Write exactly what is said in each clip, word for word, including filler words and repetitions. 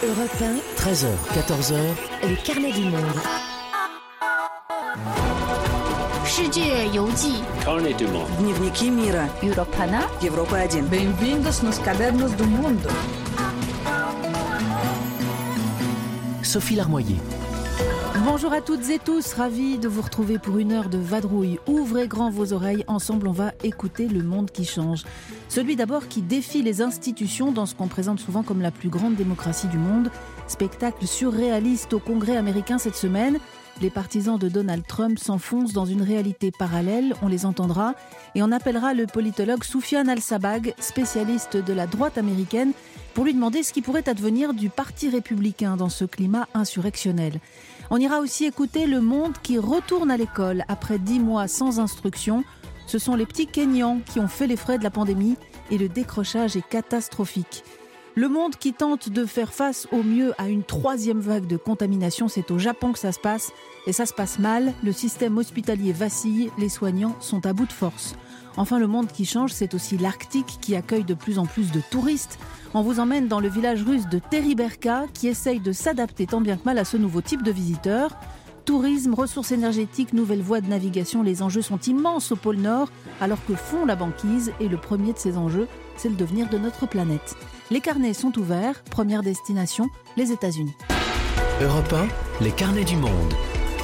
Europe un, treize heures, quatorze heures, le carnet du monde. Carnet du monde. Dnevniki mira. Europana. Европа один. Bem-vindos nos cadernos do mundo. Sophie Larmoyer. Bonjour à toutes et tous, ravi de vous retrouver pour une heure de vadrouille. Ouvrez grand vos oreilles, ensemble on va écouter le monde qui change. Celui d'abord qui défie les institutions dans ce qu'on présente souvent comme la plus grande démocratie du monde. Spectacle surréaliste au Congrès américain cette semaine. Les partisans de Donald Trump s'enfoncent dans une réalité parallèle, on les entendra, et on appellera le politologue Soufiane Al-Sabag, spécialiste de la droite américaine, pour lui demander ce qui pourrait advenir du Parti républicain dans ce climat insurrectionnel. On ira aussi écouter le monde qui retourne à l'école après dix mois sans instruction. Ce sont les petits Kenyans qui ont fait les frais de la pandémie et le décrochage est catastrophique. Le monde qui tente de faire face au mieux à une troisième vague de contamination, c'est au Japon que ça se passe. Et ça se passe mal, le système hospitalier vacille, les soignants sont à bout de force. Enfin, le monde qui change, c'est aussi l'Arctique qui accueille de plus en plus de touristes. On vous emmène dans le village russe de Teriberka qui essaye de s'adapter tant bien que mal à ce nouveau type de visiteurs. Tourisme, ressources énergétiques, nouvelles voies de navigation, les enjeux sont immenses au pôle Nord, alors que fond la banquise et le premier de ces enjeux, c'est le devenir de notre planète. Les carnets sont ouverts, première destination, les États-Unis. Europe un, les carnets du monde.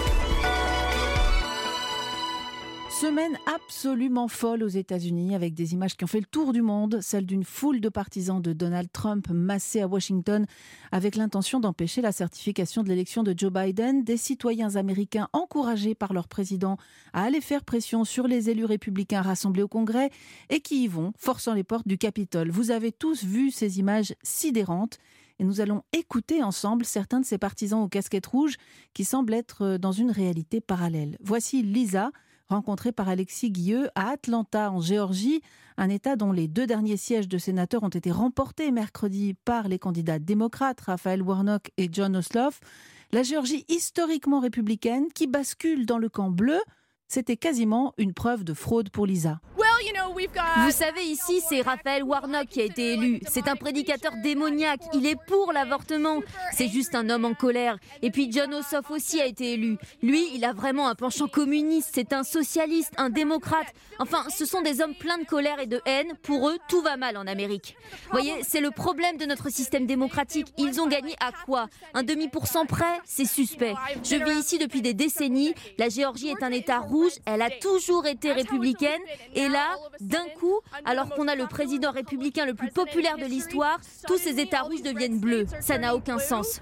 Semaine absolument folle aux États-Unis avec des images qui ont fait le tour du monde, celle d'une foule de partisans de Donald Trump massés à Washington avec l'intention d'empêcher la certification de l'élection de Joe Biden, des citoyens américains encouragés par leur président à aller faire pression sur les élus républicains rassemblés au Congrès et qui y vont, forçant les portes du Capitole. Vous avez tous vu ces images sidérantes et nous allons écouter ensemble certains de ces partisans aux casquettes rouges qui semblent être dans une réalité parallèle. Voici Lisa, rencontrée par Alexis Guilleux à Atlanta, en Géorgie, un État dont les deux derniers sièges de sénateurs ont été remportés mercredi par les candidats démocrates Raphaël Warnock et Jon Ossoff. La Géorgie historiquement républicaine qui bascule dans le camp bleu, c'était quasiment une preuve de fraude pour Lisa. Vous savez, ici, c'est Raphaël Warnock qui a été élu. C'est un prédicateur démoniaque. Il est pour l'avortement. C'est juste un homme en colère. Et puis Jon Ossoff aussi a été élu. Lui, il a vraiment un penchant communiste. C'est un socialiste, un démocrate. Enfin, ce sont des hommes pleins de colère et de haine. Pour eux, tout va mal en Amérique. Vous voyez, c'est le problème de notre système démocratique. Ils ont gagné à quoi? Un demi pour cent près? C'est suspect. Je vis ici depuis des décennies. La Géorgie est un État rouge. Elle a toujours été républicaine. Et là, d'un coup, alors qu'on a le président républicain le plus populaire de l'histoire, tous ces États rouges deviennent bleus. Ça n'a aucun sens.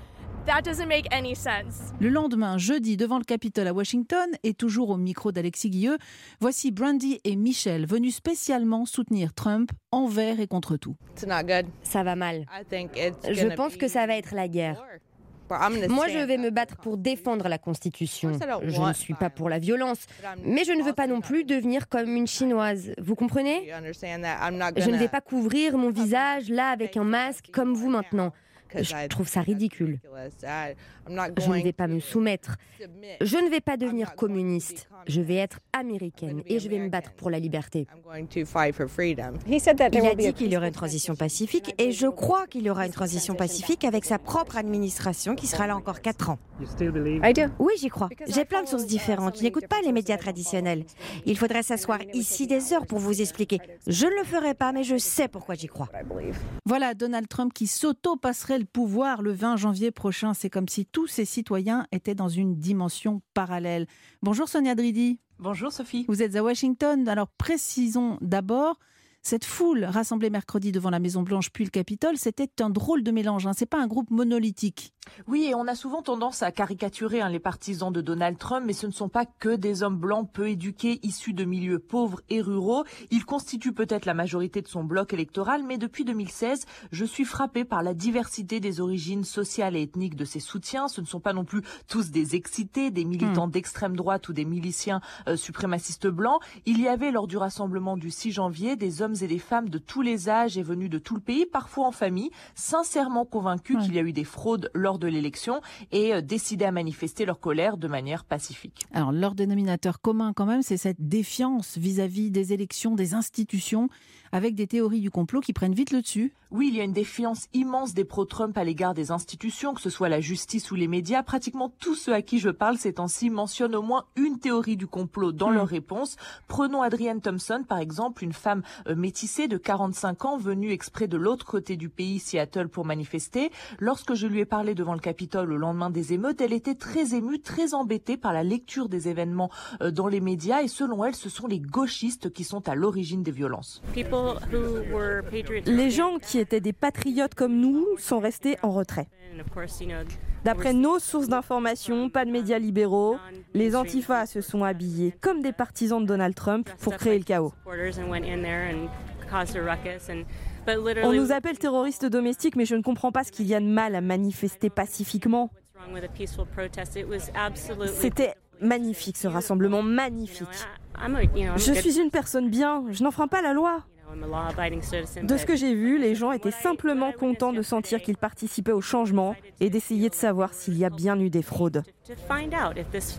Le lendemain, jeudi, devant le Capitole à Washington, et toujours au micro d'Alexis Guilleux, voici Brandy et Michel venus spécialement soutenir Trump envers et contre tout. Ça va mal. Je pense que ça va être la guerre. Moi, je vais me battre pour défendre la Constitution. Je ne suis pas pour la violence, mais je ne veux pas non plus devenir comme une Chinoise. Vous comprenez? Je ne vais pas couvrir mon visage là avec un masque comme vous maintenant. Je trouve ça ridicule. Je ne vais pas me soumettre. Je ne vais pas devenir communiste. Je vais être américaine et je vais me battre pour la liberté. Il a dit qu'il y aurait une transition pacifique et je crois qu'il y aura une transition pacifique avec sa propre administration qui sera là encore quatre ans. Oui, j'y crois. J'ai plein de sources différentes qui n'écoutent pas les médias traditionnels. Il faudrait s'asseoir ici des heures pour vous expliquer. Je ne le ferai pas, mais je sais pourquoi j'y crois. Voilà Donald Trump qui s'auto-passerait le pouvoir le vingt janvier prochain. C'est comme si tous ses citoyens étaient dans une dimension parallèle. Bonjour Sonia Dridi. Bonjour Sophie. Vous êtes à Washington. Alors précisons d'abord, cette foule rassemblée mercredi devant la Maison-Blanche puis le Capitole, c'était un drôle de mélange. Hein. C'est pas un groupe monolithique. Oui, et on a souvent tendance à caricaturer hein, les partisans de Donald Trump, mais ce ne sont pas que des hommes blancs peu éduqués, issus de milieux pauvres et ruraux. Ils constituent peut-être la majorité de son bloc électoral, mais depuis deux mille seize, je suis frappée par la diversité des origines sociales et ethniques de ses soutiens. Ce ne sont pas non plus tous des excités, des militants mmh. d'extrême droite ou des miliciens euh, suprémacistes blancs. Il y avait lors du rassemblement du six janvier des hommes et des femmes de tous les âges et venus de tout le pays, parfois en famille, sincèrement convaincus ouais. qu'il y a eu des fraudes lors de l'élection et euh, décidés à manifester leur colère de manière pacifique. Alors, leur dénominateur commun quand même, c'est cette défiance vis-à-vis des élections, des institutions, avec des théories du complot qui prennent vite le dessus. Oui, il y a une défiance immense des pro-Trump à l'égard des institutions, que ce soit la justice ou les médias. Pratiquement tous ceux à qui je parle ces temps-ci mentionnent au moins une théorie du complot dans mmh. leurs réponses. Prenons Adrienne Thompson, par exemple, une femme euh, métissée de quarante-cinq ans, venue exprès de l'autre côté du pays, Seattle, pour manifester. Lorsque je lui ai parlé devant le Capitole le lendemain des émeutes, elle était très émue, très embêtée par la lecture des événements euh, dans les médias. Et selon elle, ce sont les gauchistes qui sont à l'origine des violences. Les gens qui étaient des patriotes comme nous sont restés en retrait. D'après nos sources d'information, pas de médias libéraux, les antifas se sont habillés comme des partisans de Donald Trump pour créer le chaos. On nous appelle terroristes domestiques, mais je ne comprends pas ce qu'il y a de mal à manifester pacifiquement. C'était magnifique, ce rassemblement, magnifique. Je suis une personne bien, je n'enfreins pas la loi. De ce que j'ai vu, les gens étaient simplement contents de sentir qu'ils participaient au changement et d'essayer de savoir s'il y a bien eu des fraudes. Alors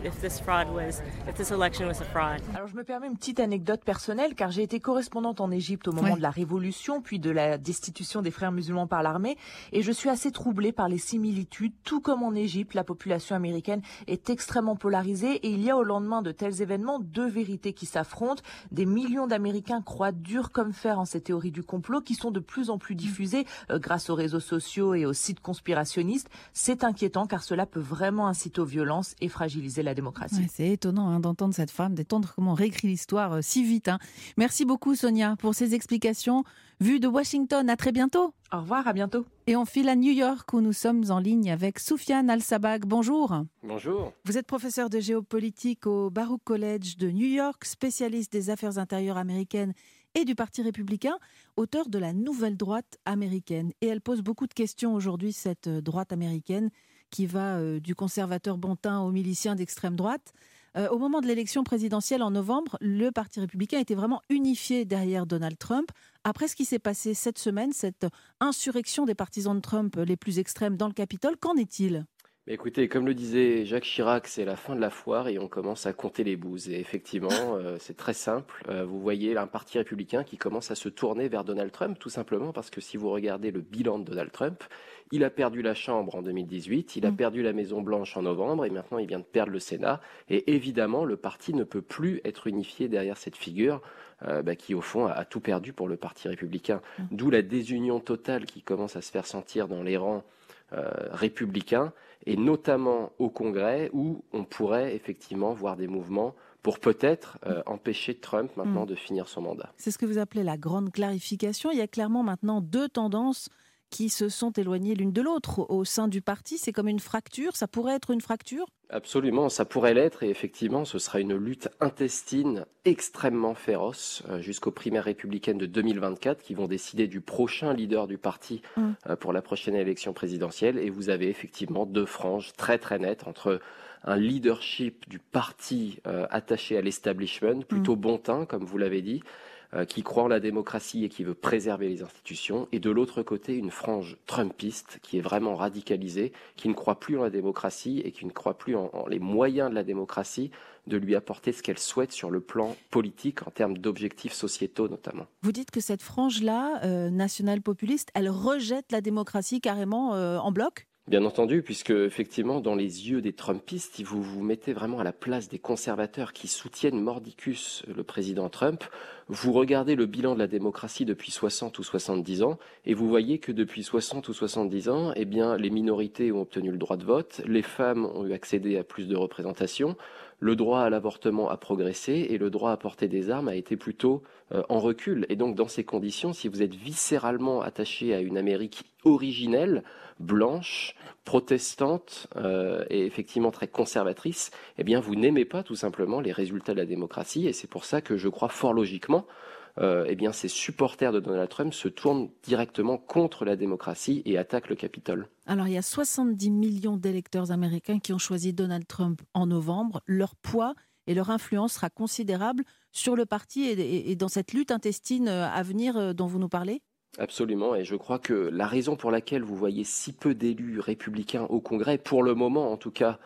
je me permets une petite anecdote personnelle car j'ai été correspondante en Égypte au moment ouais. de la Révolution puis de la destitution des frères musulmans par l'armée et je suis assez troublée par les similitudes. Tout comme en Égypte, la population américaine est extrêmement polarisée et il y a au lendemain de tels événements deux vérités qui s'affrontent. Des millions d'Américains croient dur comme fer en ces théories du complot qui sont de plus en plus diffusées euh, grâce aux réseaux sociaux et aux sites conspirationnistes. C'est inquiétant car cela peut vraiment inciter aux violences et fragiliser la démocratie. Ouais, c'est étonnant hein, d'entendre cette femme, d'entendre comment on réécrit l'histoire euh, si vite. Hein. Merci beaucoup Sonia pour ces explications. Vues de Washington, à très bientôt. Au revoir, à bientôt. Et on file à New York où nous sommes en ligne avec Soufiane Al-Sabag. Bonjour. Bonjour. Vous êtes professeur de géopolitique au Baruch College de New York, spécialiste des affaires intérieures américaines et du Parti républicain, auteur de la nouvelle droite américaine. Et elle pose beaucoup de questions aujourd'hui, cette droite américaine, qui va euh, du conservateur bontain aux miliciens d'extrême droite. Euh, au moment de l'élection présidentielle en novembre, le Parti républicain était vraiment unifié derrière Donald Trump. Après ce qui s'est passé cette semaine, cette insurrection des partisans de Trump les plus extrêmes dans le Capitole, qu'en est-il ? Écoutez, comme le disait Jacques Chirac, c'est la fin de la foire et on commence à compter les bouses. Et effectivement, euh, c'est très simple. Euh, vous voyez un parti républicain qui commence à se tourner vers Donald Trump, tout simplement parce que si vous regardez le bilan de Donald Trump, il a perdu la Chambre en deux mille dix-huit, il a perdu la Maison-Blanche en novembre et maintenant il vient de perdre le Sénat. Et évidemment, le parti ne peut plus être unifié derrière cette figure euh, bah, qui, au fond, a, a tout perdu pour le Parti républicain. D'où la désunion totale qui commence à se faire sentir dans les rangs euh, républicains, et notamment au Congrès, où on pourrait effectivement voir des mouvements pour peut-être euh, empêcher Trump maintenant mmh. de finir son mandat. C'est ce que vous appelez la grande clarification. Il y a clairement maintenant deux tendances qui se sont éloignées l'une de l'autre au sein du parti. C'est comme une fracture, ça pourrait être une fracture ? Absolument, ça pourrait l'être et effectivement ce sera une lutte intestine extrêmement féroce euh, jusqu'aux primaires républicaines de deux mille vingt-quatre qui vont décider du prochain leader du parti mmh. euh, pour la prochaine élection présidentielle et vous avez effectivement deux franges très très nettes entre un leadership du parti euh, attaché à l'establishment, plutôt mmh. bontain comme vous l'avez dit, Euh, qui croit en la démocratie et qui veut préserver les institutions, et de l'autre côté, une frange trumpiste qui est vraiment radicalisée, qui ne croit plus en la démocratie et qui ne croit plus en, en les moyens de la démocratie de lui apporter ce qu'elle souhaite sur le plan politique, en termes d'objectifs sociétaux notamment. Vous dites que cette frange-là, euh, nationale-populiste, elle rejette la démocratie carrément euh, en bloc ? Bien entendu, puisque effectivement, dans les yeux des Trumpistes, vous vous mettez vraiment à la place des conservateurs qui soutiennent mordicus le président Trump. Vous regardez le bilan de la démocratie depuis soixante ou soixante-dix ans, et vous voyez que depuis soixante ou soixante-dix ans, eh bien, les minorités ont obtenu le droit de vote, les femmes ont eu accédé à plus de représentation, le droit à l'avortement a progressé et le droit à porter des armes a été plutôt euh, en recul. Et donc, dans ces conditions, si vous êtes viscéralement attaché à une Amérique originelle, blanche, protestante euh, et effectivement très conservatrice, eh bien, vous n'aimez pas tout simplement les résultats de la démocratie. Et c'est pour ça que je crois fort logiquement Euh, eh bien, ces supporters de Donald Trump se tournent directement contre la démocratie et attaquent le Capitole. Alors, il y a soixante-dix millions d'électeurs américains qui ont choisi Donald Trump en novembre. Leur poids et leur influence sera considérable sur le parti et, et, et dans cette lutte intestine à venir dont vous nous parlez ? Absolument, et je crois que la raison pour laquelle vous voyez si peu d'élus républicains au Congrès, pour le moment en tout cas,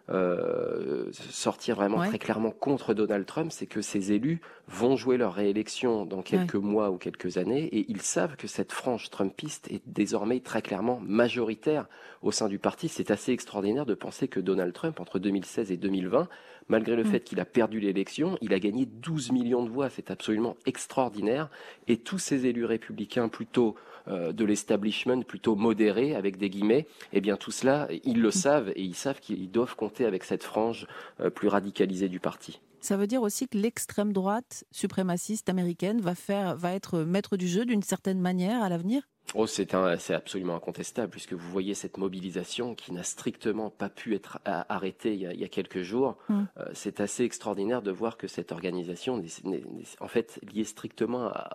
Euh, sortir vraiment ouais. très clairement contre Donald Trump, c'est que ces élus vont jouer leur réélection dans quelques ouais. mois ou quelques années, et ils savent que cette frange trumpiste est désormais très clairement majoritaire au sein du parti. C'est assez extraordinaire de penser que Donald Trump, entre deux mille seize et deux mille vingt, malgré le mmh. fait qu'il a perdu l'élection, il a gagné douze millions de voix. C'est absolument extraordinaire, et tous ces élus républicains plutôt euh, de l'establishment, plutôt modérés, avec des guillemets, eh bien tout cela, ils le mmh. savent, et ils savent qu'ils doivent compter avec cette frange euh, plus radicalisée du parti. Ça veut dire aussi que l'extrême droite suprémaciste américaine va, faire, va être maître du jeu d'une certaine manière à l'avenir ? Oh, c'est, un, c'est absolument incontestable, puisque vous voyez cette mobilisation qui n'a strictement pas pu être arrêtée il y a, il y a quelques jours. Mmh. Euh, c'est assez extraordinaire de voir que cette organisation n'est, n'est, n'est en fait liée strictement à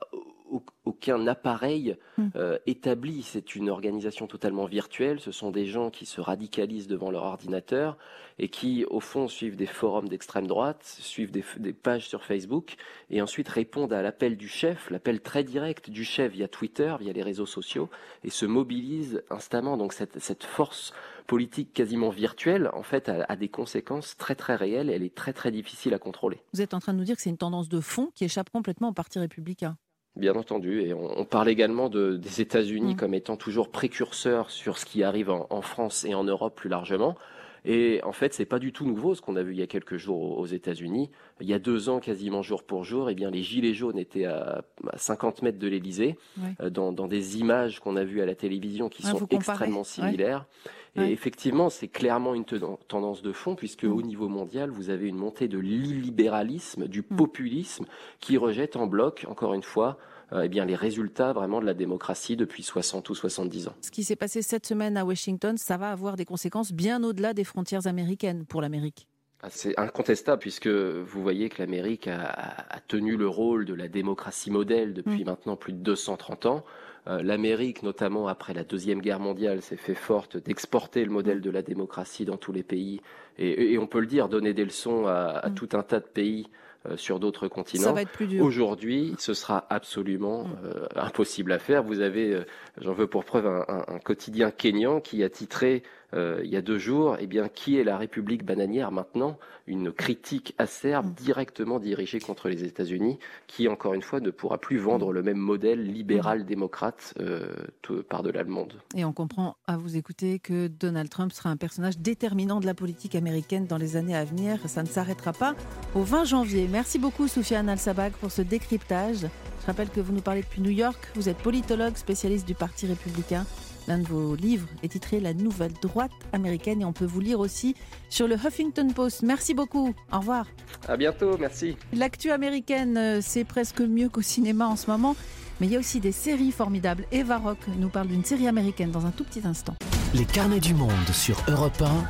aucun appareil euh, établi. C'est une organisation totalement virtuelle. Ce sont des gens qui se radicalisent devant leur ordinateur et qui, au fond, suivent des forums d'extrême droite, suivent des, des pages sur Facebook et ensuite répondent à l'appel du chef, l'appel très direct du chef via Twitter, via les réseaux sociaux, et se mobilisent instamment. Donc cette, cette force politique quasiment virtuelle, en fait, a, a des conséquences très très réelles. Elle est très très difficile à contrôler. Vous êtes en train de nous dire que c'est une tendance de fond qui échappe complètement au Parti républicain ? Bien entendu, et on, on parle également de, des États-Unis mmh. comme étant toujours précurseurs sur ce qui arrive en, en France et en Europe plus largement. Et en fait, c'est pas du tout nouveau ce qu'on a vu il y a quelques jours aux, aux États-Unis. Il y a deux ans, quasiment jour pour jour, eh bien les gilets jaunes étaient à, à cinquante mètres de l'Élysée, ouais. euh, dans, dans des images qu'on a vues à la télévision qui ah, sont extrêmement similaires. Ouais. Et ouais. effectivement, c'est clairement une ten- tendance de fond, puisque mmh. au niveau mondial, vous avez une montée de l'illibéralisme, du mmh. populisme, qui rejette en bloc, encore une fois, euh, eh bien, les résultats vraiment de la démocratie depuis soixante ou soixante-dix ans. Ce qui s'est passé cette semaine à Washington, ça va avoir des conséquences bien au-delà des frontières américaines pour l'Amérique. C'est incontestable, puisque vous voyez que l'Amérique a, a tenu le rôle de la démocratie modèle depuis mmh. maintenant plus de deux cent trente ans. Euh, L'Amérique, notamment après la Deuxième Guerre mondiale, s'est fait forte d'exporter le modèle de la démocratie dans tous les pays. Et, et on peut le dire, donner des leçons à, à mmh. tout un tas de pays euh, sur d'autres continents. Ça va être plus dur. Aujourd'hui, ce sera absolument mmh. euh, impossible à faire. Vous avez, euh, j'en veux pour preuve, un, un, un quotidien kényan qui a titré Euh, il y a deux jours, eh bien, qui est la République bananière maintenant ? Une critique acerbe mmh. directement dirigée contre les États-Unis, qui, encore une fois, ne pourra plus vendre mmh. le même modèle libéral-démocrate euh, par-delà le monde. Et on comprend, à vous écouter, que Donald Trump sera un personnage déterminant de la politique américaine dans les années à venir. Ça ne s'arrêtera pas au vingt janvier. Merci beaucoup, Soufiane Al-Sabag, pour ce décryptage. Je rappelle que vous nous parlez depuis New York. Vous êtes politologue, spécialiste du Parti républicain. L'un de vos livres est titré « La nouvelle droite américaine » et on peut vous lire aussi sur le Huffington Post. Merci beaucoup. Au revoir. À bientôt, merci. L'actu américaine, c'est presque mieux qu'au cinéma en ce moment, mais il y a aussi des séries formidables. Eva Rock nous parle d'une série américaine dans un tout petit instant. Les carnets du monde sur Europe un.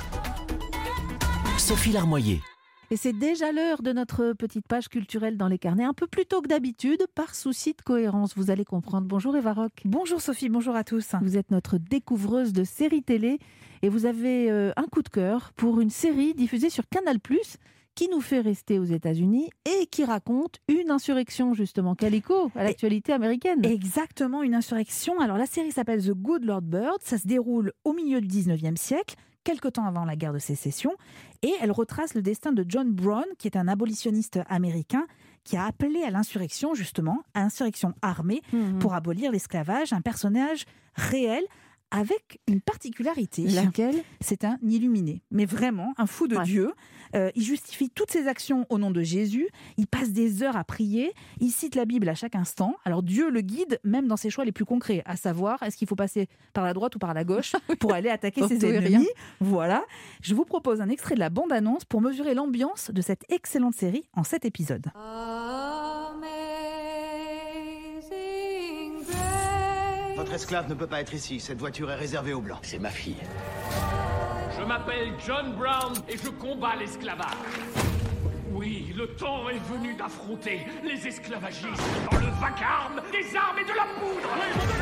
Sophie Larmoyer. Et c'est déjà l'heure de notre petite page culturelle dans les carnets, un peu plus tôt que d'habitude, par souci de cohérence, vous allez comprendre. Bonjour Eva Rock. Bonjour Sophie, bonjour à tous. Vous êtes notre découvreuse de séries télé et vous avez euh, un coup de cœur pour une série diffusée sur Canal plus, qui nous fait rester aux États-Unis et qui raconte une insurrection, justement. Quel écho à l'actualité américaine. Exactement, une insurrection. Alors la série s'appelle The Good Lord Bird, ça se déroule au milieu du dix-neuvième siècle, quelque temps avant la guerre de sécession, et elle retrace le destin de John Brown, qui est un abolitionniste américain, qui a appelé à l'insurrection, justement, à l'insurrection armée, mmh. pour abolir l'esclavage, un personnage réel, avec une particularité. Laquelle ? C'est un illuminé, mais vraiment un fou de ouais. Dieu. Euh, il justifie toutes ses actions au nom de Jésus, il passe des heures à prier, il cite la Bible à chaque instant. Alors Dieu le guide même dans ses choix les plus concrets, à savoir est-ce qu'il faut passer par la droite ou par la gauche pour aller attaquer ses ennemis. Voilà. Je vous propose un extrait de la bande-annonce pour mesurer l'ambiance de cette excellente série en sept épisodes. Votre esclave ne peut pas être ici. Cette voiture est réservée aux Blancs. C'est ma fille. Je m'appelle John Brown et je combats l'esclavage. Oui, le temps est venu d'affronter les esclavagistes dans le vacarme des armes et de la poudre.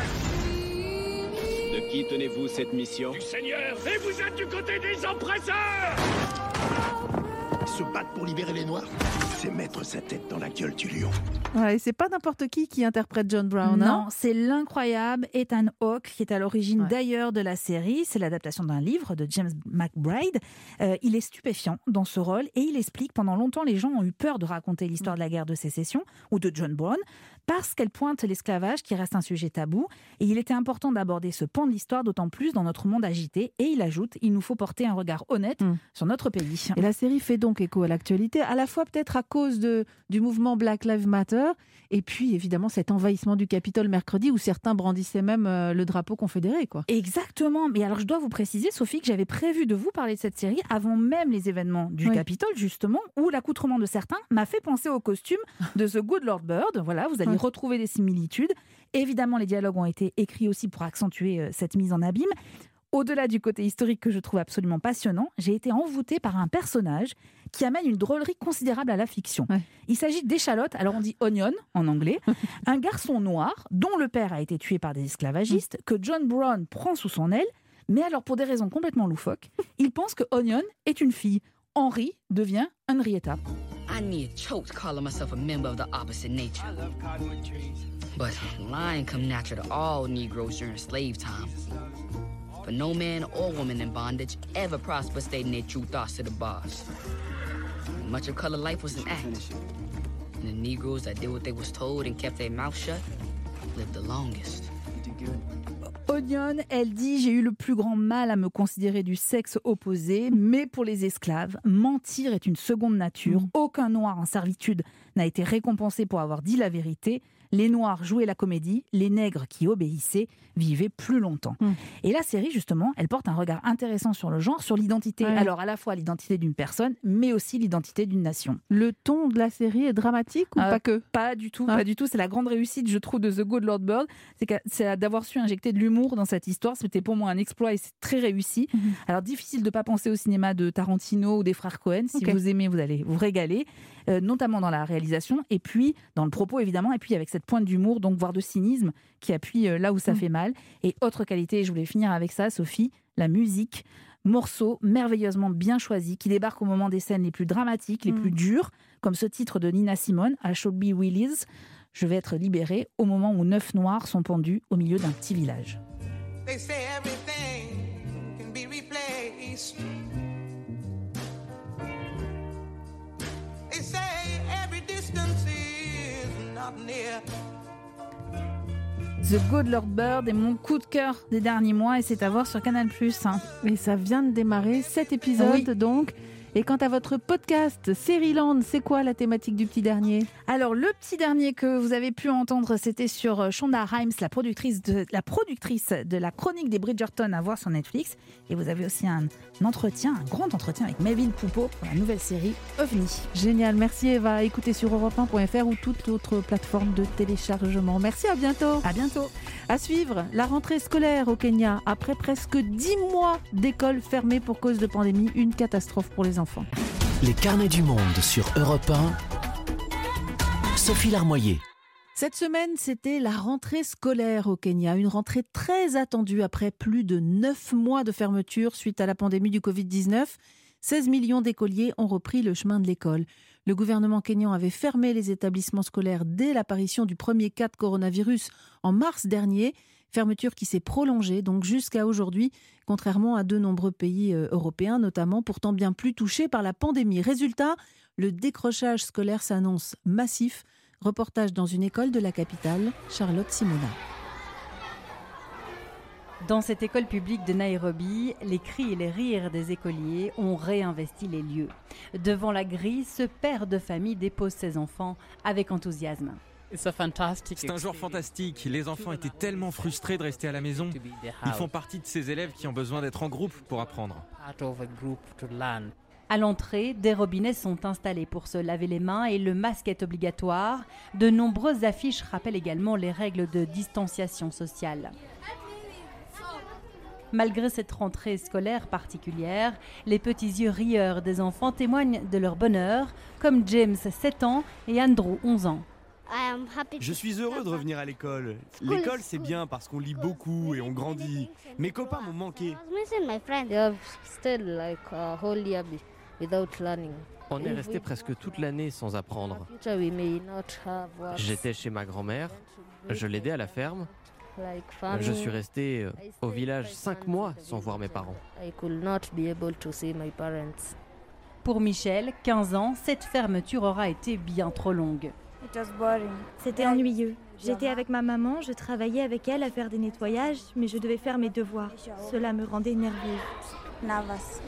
De qui tenez-vous cette mission ? Du Seigneur, et vous êtes du côté des oppresseurs. se battre pour libérer les Noirs, c'est mettre sa tête dans la gueule du lion. Ouais, et c'est pas n'importe qui qui interprète John Brown. Non, hein. c'est l'incroyable Ethan Hawke qui est à l'origine Ouais. d'ailleurs de la série. C'est l'adaptation d'un livre de James McBride. Euh, il est stupéfiant dans ce rôle et il explique pendant longtemps les gens ont eu peur de raconter l'histoire de la guerre de sécession ou de John Brown parce qu'elle pointe l'esclavage qui reste un sujet tabou et il était important d'aborder ce pan de l'histoire d'autant plus dans notre monde agité et il ajoute il nous faut porter un regard honnête Mm. sur notre pays. Et la série fait donc écho à l'actualité, à la fois peut-être à cause de, du mouvement Black Lives Matter, et puis évidemment cet envahissement du Capitole mercredi où certains brandissaient même euh, le drapeau confédéré, quoi. Exactement. Mais alors, je dois vous préciser, Sophie, que j'avais prévu de vous parler de cette série avant même les événements du Oui. Capitole, justement, où l'accoutrement de certains m'a fait penser au costume de The Good Lord Bird. Voilà, vous allez Oui. retrouver des similitudes. Évidemment, les dialogues ont été écrits aussi pour accentuer euh, cette mise en abîme. Au-delà du côté historique que je trouve absolument passionnant, j'ai été envoûtée par un personnage qui amène une drôlerie considérable à la fiction. Ouais. Il s'agit d'Échalote, alors on dit Onion en anglais, un garçon noir dont le père a été tué par des esclavagistes, que John Brown prend sous son aile, mais alors pour des raisons complètement loufoques, il pense que Onion est une fille. Henry devient Henrietta. I need choked calling myself a member of the opposite nature. I love cottonwood trees. But lying come natural to all Negroes during slave time. For no man or woman in bondage ever prospered stating their true thoughts to the boss. Much of colored life was an act. And the Negroes that did what they was told and kept their mouth shut lived the longest. Onion, elle dit « J'ai eu le plus grand mal à me considérer du sexe opposé, mais pour les esclaves, mentir est une seconde nature. Aucun noir en servitude n'a été récompensé pour avoir dit la vérité. Les noirs jouaient la comédie, les nègres qui obéissaient vivaient plus longtemps. Mm. » Et la série, justement, elle porte un regard intéressant sur le genre, sur l'identité. Ouais. Alors, à la fois l'identité d'une personne, mais aussi l'identité d'une nation. Le ton de la série est dramatique ou Euh, pas que? Pas du tout, Ah. pas du tout. C'est la grande réussite, je trouve, de The Good Lord Bird. C'est, que, c'est d'avoir su injecter de l'humour dans cette histoire. C'était pour moi un exploit et c'est très réussi. Mhm. Alors, difficile de ne pas penser au cinéma de Tarantino ou des frères Cohen. Si Ok. vous aimez, vous allez vous régaler, euh, notamment dans la réalisation et puis dans le propos, évidemment, et puis avec cette pointe d'humour, donc voire de cynisme, qui appuie euh, là où ça Mhm. fait mal. Et autre qualité, je voulais finir avec ça, Sophie, la musique. Morceau merveilleusement bien choisi qui débarque au moment des scènes les plus dramatiques, les Mm. plus dures, comme ce titre de Nina Simone, I Should Be Released. Je vais être libérée au moment où neuf noirs sont pendus au milieu d'un petit village. They say everything can be replaced. They say every distance is not near. The Good Lord Bird est mon coup de cœur des derniers mois et c'est à voir sur Canal plus. Hein. Et ça vient de démarrer, sept épisodes Oui. donc. Et quant à votre podcast Seriland, c'est quoi la thématique du petit dernier? Alors, le petit dernier que vous avez pu entendre, c'était sur Shonda Rhimes, la productrice de la, productrice de la chronique des Bridgerton à voir sur Netflix. Et vous avez aussi un entretien, un grand entretien avec Melville Poupeau pour la nouvelle série OVNI. Génial, merci Eva. Écoutez sur europe un point f r ou toute autre plateforme de téléchargement. Merci, à bientôt. À bientôt. À suivre, la rentrée scolaire au Kenya. Après presque dix mois d'école fermée pour cause de pandémie, une catastrophe pour les enfants. Les carnets du monde sur Europe un. Sophie Larmoyer. Cette semaine, c'était la rentrée scolaire au Kenya, une rentrée très attendue après plus de neuf mois de fermeture suite à la pandémie du covid dix-neuf. seize millions d'écoliers ont repris le chemin de l'école. Le gouvernement kényan avait fermé les établissements scolaires dès l'apparition du premier cas de coronavirus en mars dernier, fermeture qui s'est prolongée donc jusqu'à aujourd'hui, contrairement à de nombreux pays européens, notamment pourtant bien plus touchés par la pandémie. Résultat, le décrochage scolaire s'annonce massif. Reportage dans une école de la capitale, Charlotte Simona. Dans cette école publique de Nairobi, les cris et les rires des écoliers ont réinvesti les lieux. Devant la grille, ce père de famille dépose ses enfants avec enthousiasme. C'est un jour fantastique. Les enfants étaient tellement frustrés de rester à la maison. Ils font partie de ces élèves qui ont besoin d'être en groupe pour apprendre. À l'entrée, des robinets sont installés pour se laver les mains et le masque est obligatoire. De nombreuses affiches rappellent également les règles de distanciation sociale. Malgré cette rentrée scolaire particulière, les petits yeux rieurs des enfants témoignent de leur bonheur, comme James, sept ans, et Andrew, onze ans. Je suis heureux de revenir à l'école. L'école, c'est bien parce qu'on lit beaucoup et on grandit. Mes copains m'ont manqué. On est resté presque toute l'année sans apprendre. J'étais chez ma grand-mère, je l'aidais à la ferme. Je suis resté au village cinq mois sans voir mes parents. Pour Michel, quinze ans, cette fermeture aura été bien trop longue. C'était ennuyeux. J'étais avec ma maman, je travaillais avec elle à faire des nettoyages, mais je devais faire mes devoirs. Cela me rendait nerveuse.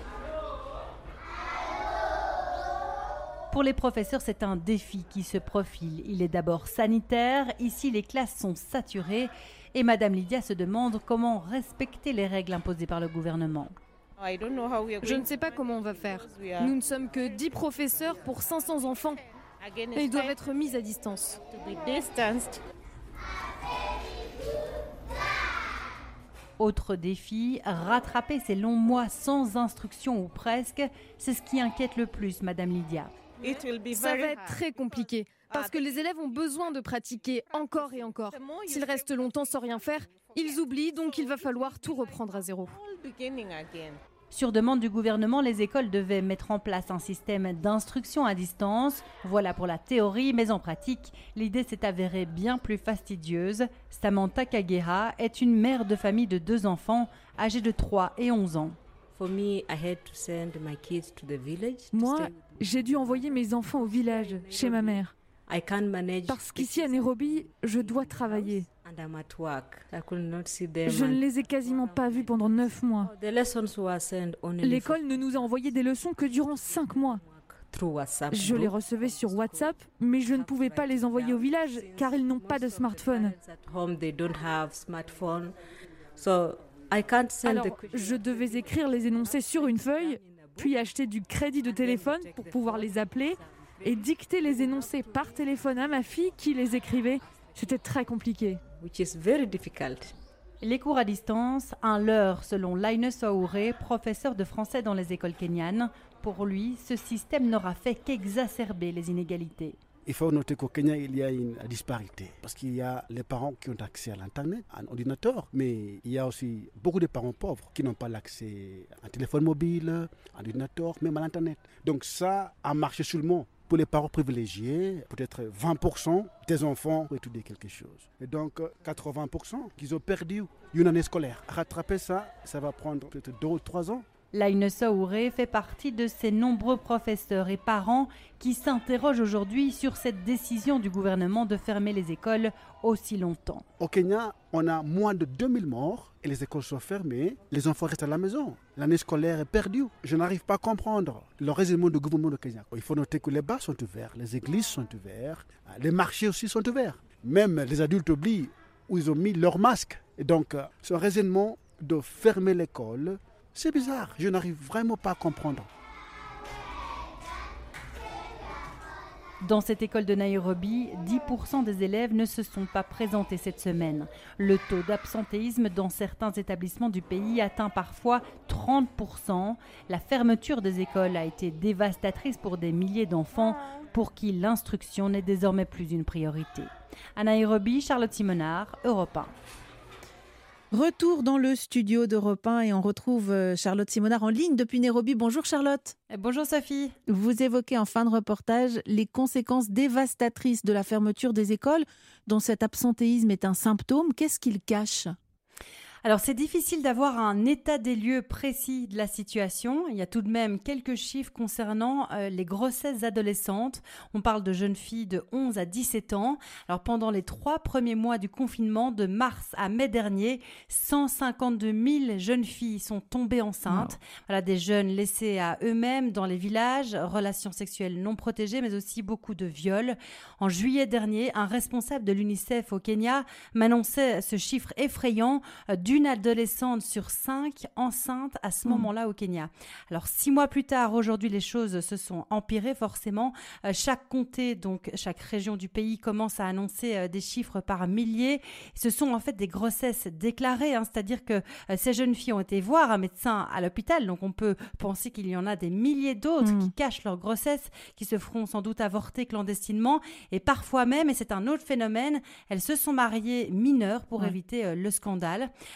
Pour les professeurs, c'est un défi qui se profile. Il est d'abord sanitaire. Ici, les classes sont saturées. Et Madame Lydia se demande comment respecter les règles imposées par le gouvernement. Je ne sais pas comment on va faire. Nous ne sommes que dix professeurs pour cinq cents enfants. Et ils doivent être mis à distance. Autre défi, rattraper ces longs mois sans instruction ou presque, c'est ce qui inquiète le plus Madame Lydia. Ça va être très compliqué, parce que les élèves ont besoin de pratiquer encore et encore. S'ils restent longtemps sans rien faire, ils oublient, donc il va falloir tout reprendre à zéro. Sur demande du gouvernement, les écoles devaient mettre en place un système d'instruction à distance. Voilà pour la théorie, mais en pratique, l'idée s'est avérée bien plus fastidieuse. Samantha Kagera est une mère de famille de deux enfants, âgés de trois et onze ans. Moi, j'ai dû envoyer mes enfants au village, chez ma mère. Parce qu'ici à Nairobi, je dois travailler. Je ne les ai quasiment pas vus pendant neuf mois. L'école ne nous a envoyé des leçons que durant cinq mois. Je les recevais sur WhatsApp, mais je ne pouvais pas les envoyer au village car ils n'ont pas de smartphone. Alors, je devais écrire les énoncés sur une feuille, puis acheter du crédit de téléphone pour pouvoir les appeler et dicter les énoncés par téléphone à ma fille qui les écrivait. C'était très compliqué. Les cours à distance, un leurre selon Linus Oure, professeur de français dans les écoles kenyanes. Pour lui, ce système n'aura fait qu'exacerber les inégalités. Il faut noter qu'au Kenya, il y a une disparité. Parce qu'il y a les parents qui ont accès à l'Internet, à un ordinateur, mais il y a aussi beaucoup de parents pauvres qui n'ont pas l'accès à un téléphone mobile, à un ordinateur, même à l'Internet. Donc ça a marché seulement pour les parents privilégiés. Peut-être vingt pour cent des enfants ont étudié quelque chose. Et donc quatre-vingts pour cent qu'ils ont perdu une année scolaire. Rattraper ça, ça va prendre peut-être deux ou trois ans. Linus Oure fait partie de ces nombreux professeurs et parents qui s'interrogent aujourd'hui sur cette décision du gouvernement de fermer les écoles aussi longtemps. Au Kenya, on a moins de deux mille morts et les écoles sont fermées. Les enfants restent à la maison. L'année scolaire est perdue. Je n'arrive pas à comprendre le raisonnement du gouvernement du Kenya. Il faut noter que les bars sont ouverts, les églises sont ouvertes, les marchés aussi sont ouverts. Même les adultes oublient où ils ont mis leur masque. Et donc, ce raisonnement de fermer l'école, c'est bizarre, je n'arrive vraiment pas à comprendre. Dans cette école de Nairobi, dix pour cent des élèves ne se sont pas présentés cette semaine. Le taux d'absentéisme dans certains établissements du pays atteint parfois trente pour cent. La fermeture des écoles a été dévastatrice pour des milliers d'enfants pour qui l'instruction n'est désormais plus une priorité. À Nairobi, Charlotte Simonard, Europe un. Retour dans le studio d'Europe un et on retrouve Charlotte Simonard en ligne depuis Nairobi. Bonjour Charlotte. Et bonjour Sophie. Vous évoquez en fin de reportage les conséquences dévastatrices de la fermeture des écoles dont cet absentéisme est un symptôme. Qu'est-ce qu'il cache ? Alors c'est difficile d'avoir un état des lieux précis de la situation. Il y a tout de même quelques chiffres concernant euh, les grossesses adolescentes. On parle de jeunes filles de onze à dix-sept ans. Alors pendant les trois premiers mois du confinement, de mars à mai dernier, cent cinquante-deux mille jeunes filles sont tombées enceintes. Oh. Voilà, des jeunes laissés à eux-mêmes dans les villages, relations sexuelles non protégées, mais aussi beaucoup de viols. En juillet dernier, un responsable de l'UNICEF au Kenya m'annonçait ce chiffre effrayant euh, du Une adolescente sur cinq enceinte à ce mmh. moment-là au Kenya. Alors six mois plus tard, aujourd'hui, les choses se sont empirées forcément. Euh, chaque comté, donc chaque région du pays commence à annoncer euh, des chiffres par milliers. Ce sont en fait des grossesses déclarées, hein, c'est-à-dire que euh, ces jeunes filles ont été voir un médecin à l'hôpital, donc on peut penser qu'il y en a des milliers d'autres mmh. qui cachent leur grossesse, qui se feront sans doute avorter clandestinement et parfois même, et c'est un autre phénomène, elles se sont mariées mineures pour ouais. éviter euh, le scandale.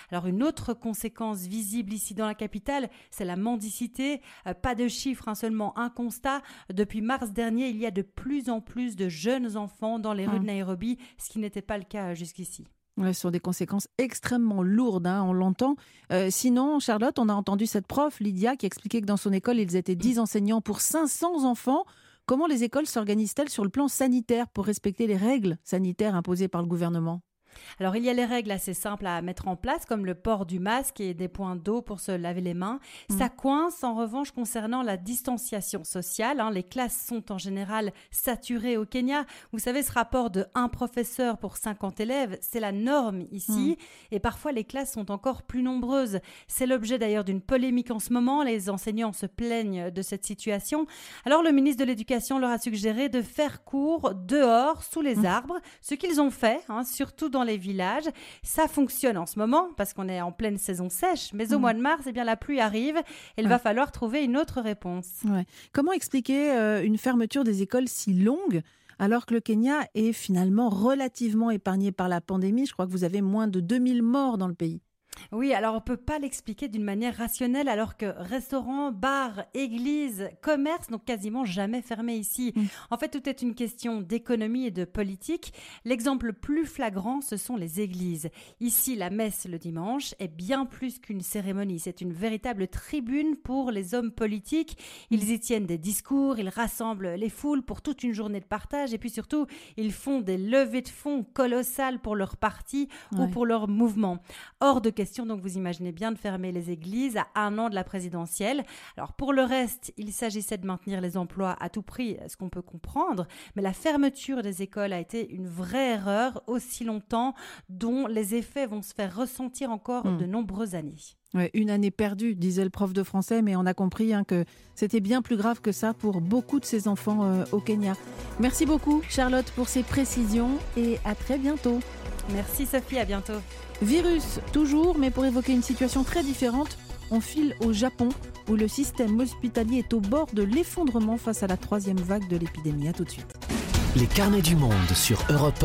Alors une autre conséquence visible ici dans la capitale, c'est la mendicité. Euh, pas de chiffres, hein, seulement un constat. Depuis mars dernier, il y a de plus en plus de jeunes enfants dans les rues mmh. de Nairobi, ce qui n'était pas le cas jusqu'ici. Ouais, ce sont des conséquences extrêmement lourdes, hein, on l'entend. Euh, sinon, Charlotte, on a entendu cette prof, Lydia, qui expliquait que dans son école, ils étaient dix enseignants pour cinq cents enfants. Comment les écoles s'organisent-elles sur le plan sanitaire pour respecter les règles sanitaires imposées par le gouvernement ? Alors, il y a les règles assez simples à mettre en place, comme le port du masque et des points d'eau pour se laver les mains. Mmh. Ça coince, en revanche, concernant la distanciation sociale. Hein. Les classes sont en général saturées au Kenya. Vous savez, ce rapport de un professeur pour cinquante élèves, c'est la norme ici. Mmh. Et parfois, les classes sont encore plus nombreuses. C'est l'objet d'ailleurs d'une polémique en ce moment. Les enseignants se plaignent de cette situation. Alors, le ministre de l'Éducation leur a suggéré de faire cours dehors, sous les mmh. arbres, ce qu'ils ont fait, hein, surtout dans les villages. Ça fonctionne en ce moment parce qu'on est en pleine saison sèche, mais au mmh. mois de mars, eh bien, la pluie arrive et il ouais. va falloir trouver une autre réponse. Ouais. Comment expliquer euh, une fermeture des écoles si longue alors que le Kenya est finalement relativement épargné par la pandémie ? Je crois que vous avez moins de deux mille morts dans le pays. Oui, alors on ne peut pas l'expliquer d'une manière rationnelle alors que restaurants, bars, églises, commerces n'ont quasiment jamais fermé ici. Mmh. En fait, tout est une question d'économie et de politique. L'exemple le plus flagrant, ce sont les églises. Ici, la messe le dimanche est bien plus qu'une cérémonie. C'est une véritable tribune pour les hommes politiques. Ils y tiennent des discours, ils rassemblent les foules pour toute une journée de partage et puis surtout, ils font des levées de fonds colossales pour leur parti ouais. ou pour leur mouvement. Hors de question donc vous imaginez bien de fermer les églises à un an de la présidentielle. Alors pour le reste, il s'agissait de maintenir les emplois à tout prix, ce qu'on peut comprendre, mais la fermeture des écoles a été une vraie erreur aussi longtemps, dont les effets vont se faire ressentir encore mmh. de nombreuses années. Ouais, une année perdue, disait le prof de français, mais on a compris hein, que c'était bien plus grave que ça pour beaucoup de ces enfants euh, au Kenya. Merci beaucoup Charlotte pour ces précisions et à très bientôt. Merci Sophie, à bientôt. Virus, toujours, mais pour évoquer une situation très différente, on file au Japon, où le système hospitalier est au bord de l'effondrement face à la troisième vague de l'épidémie. À tout de suite. Les carnets du monde sur Europe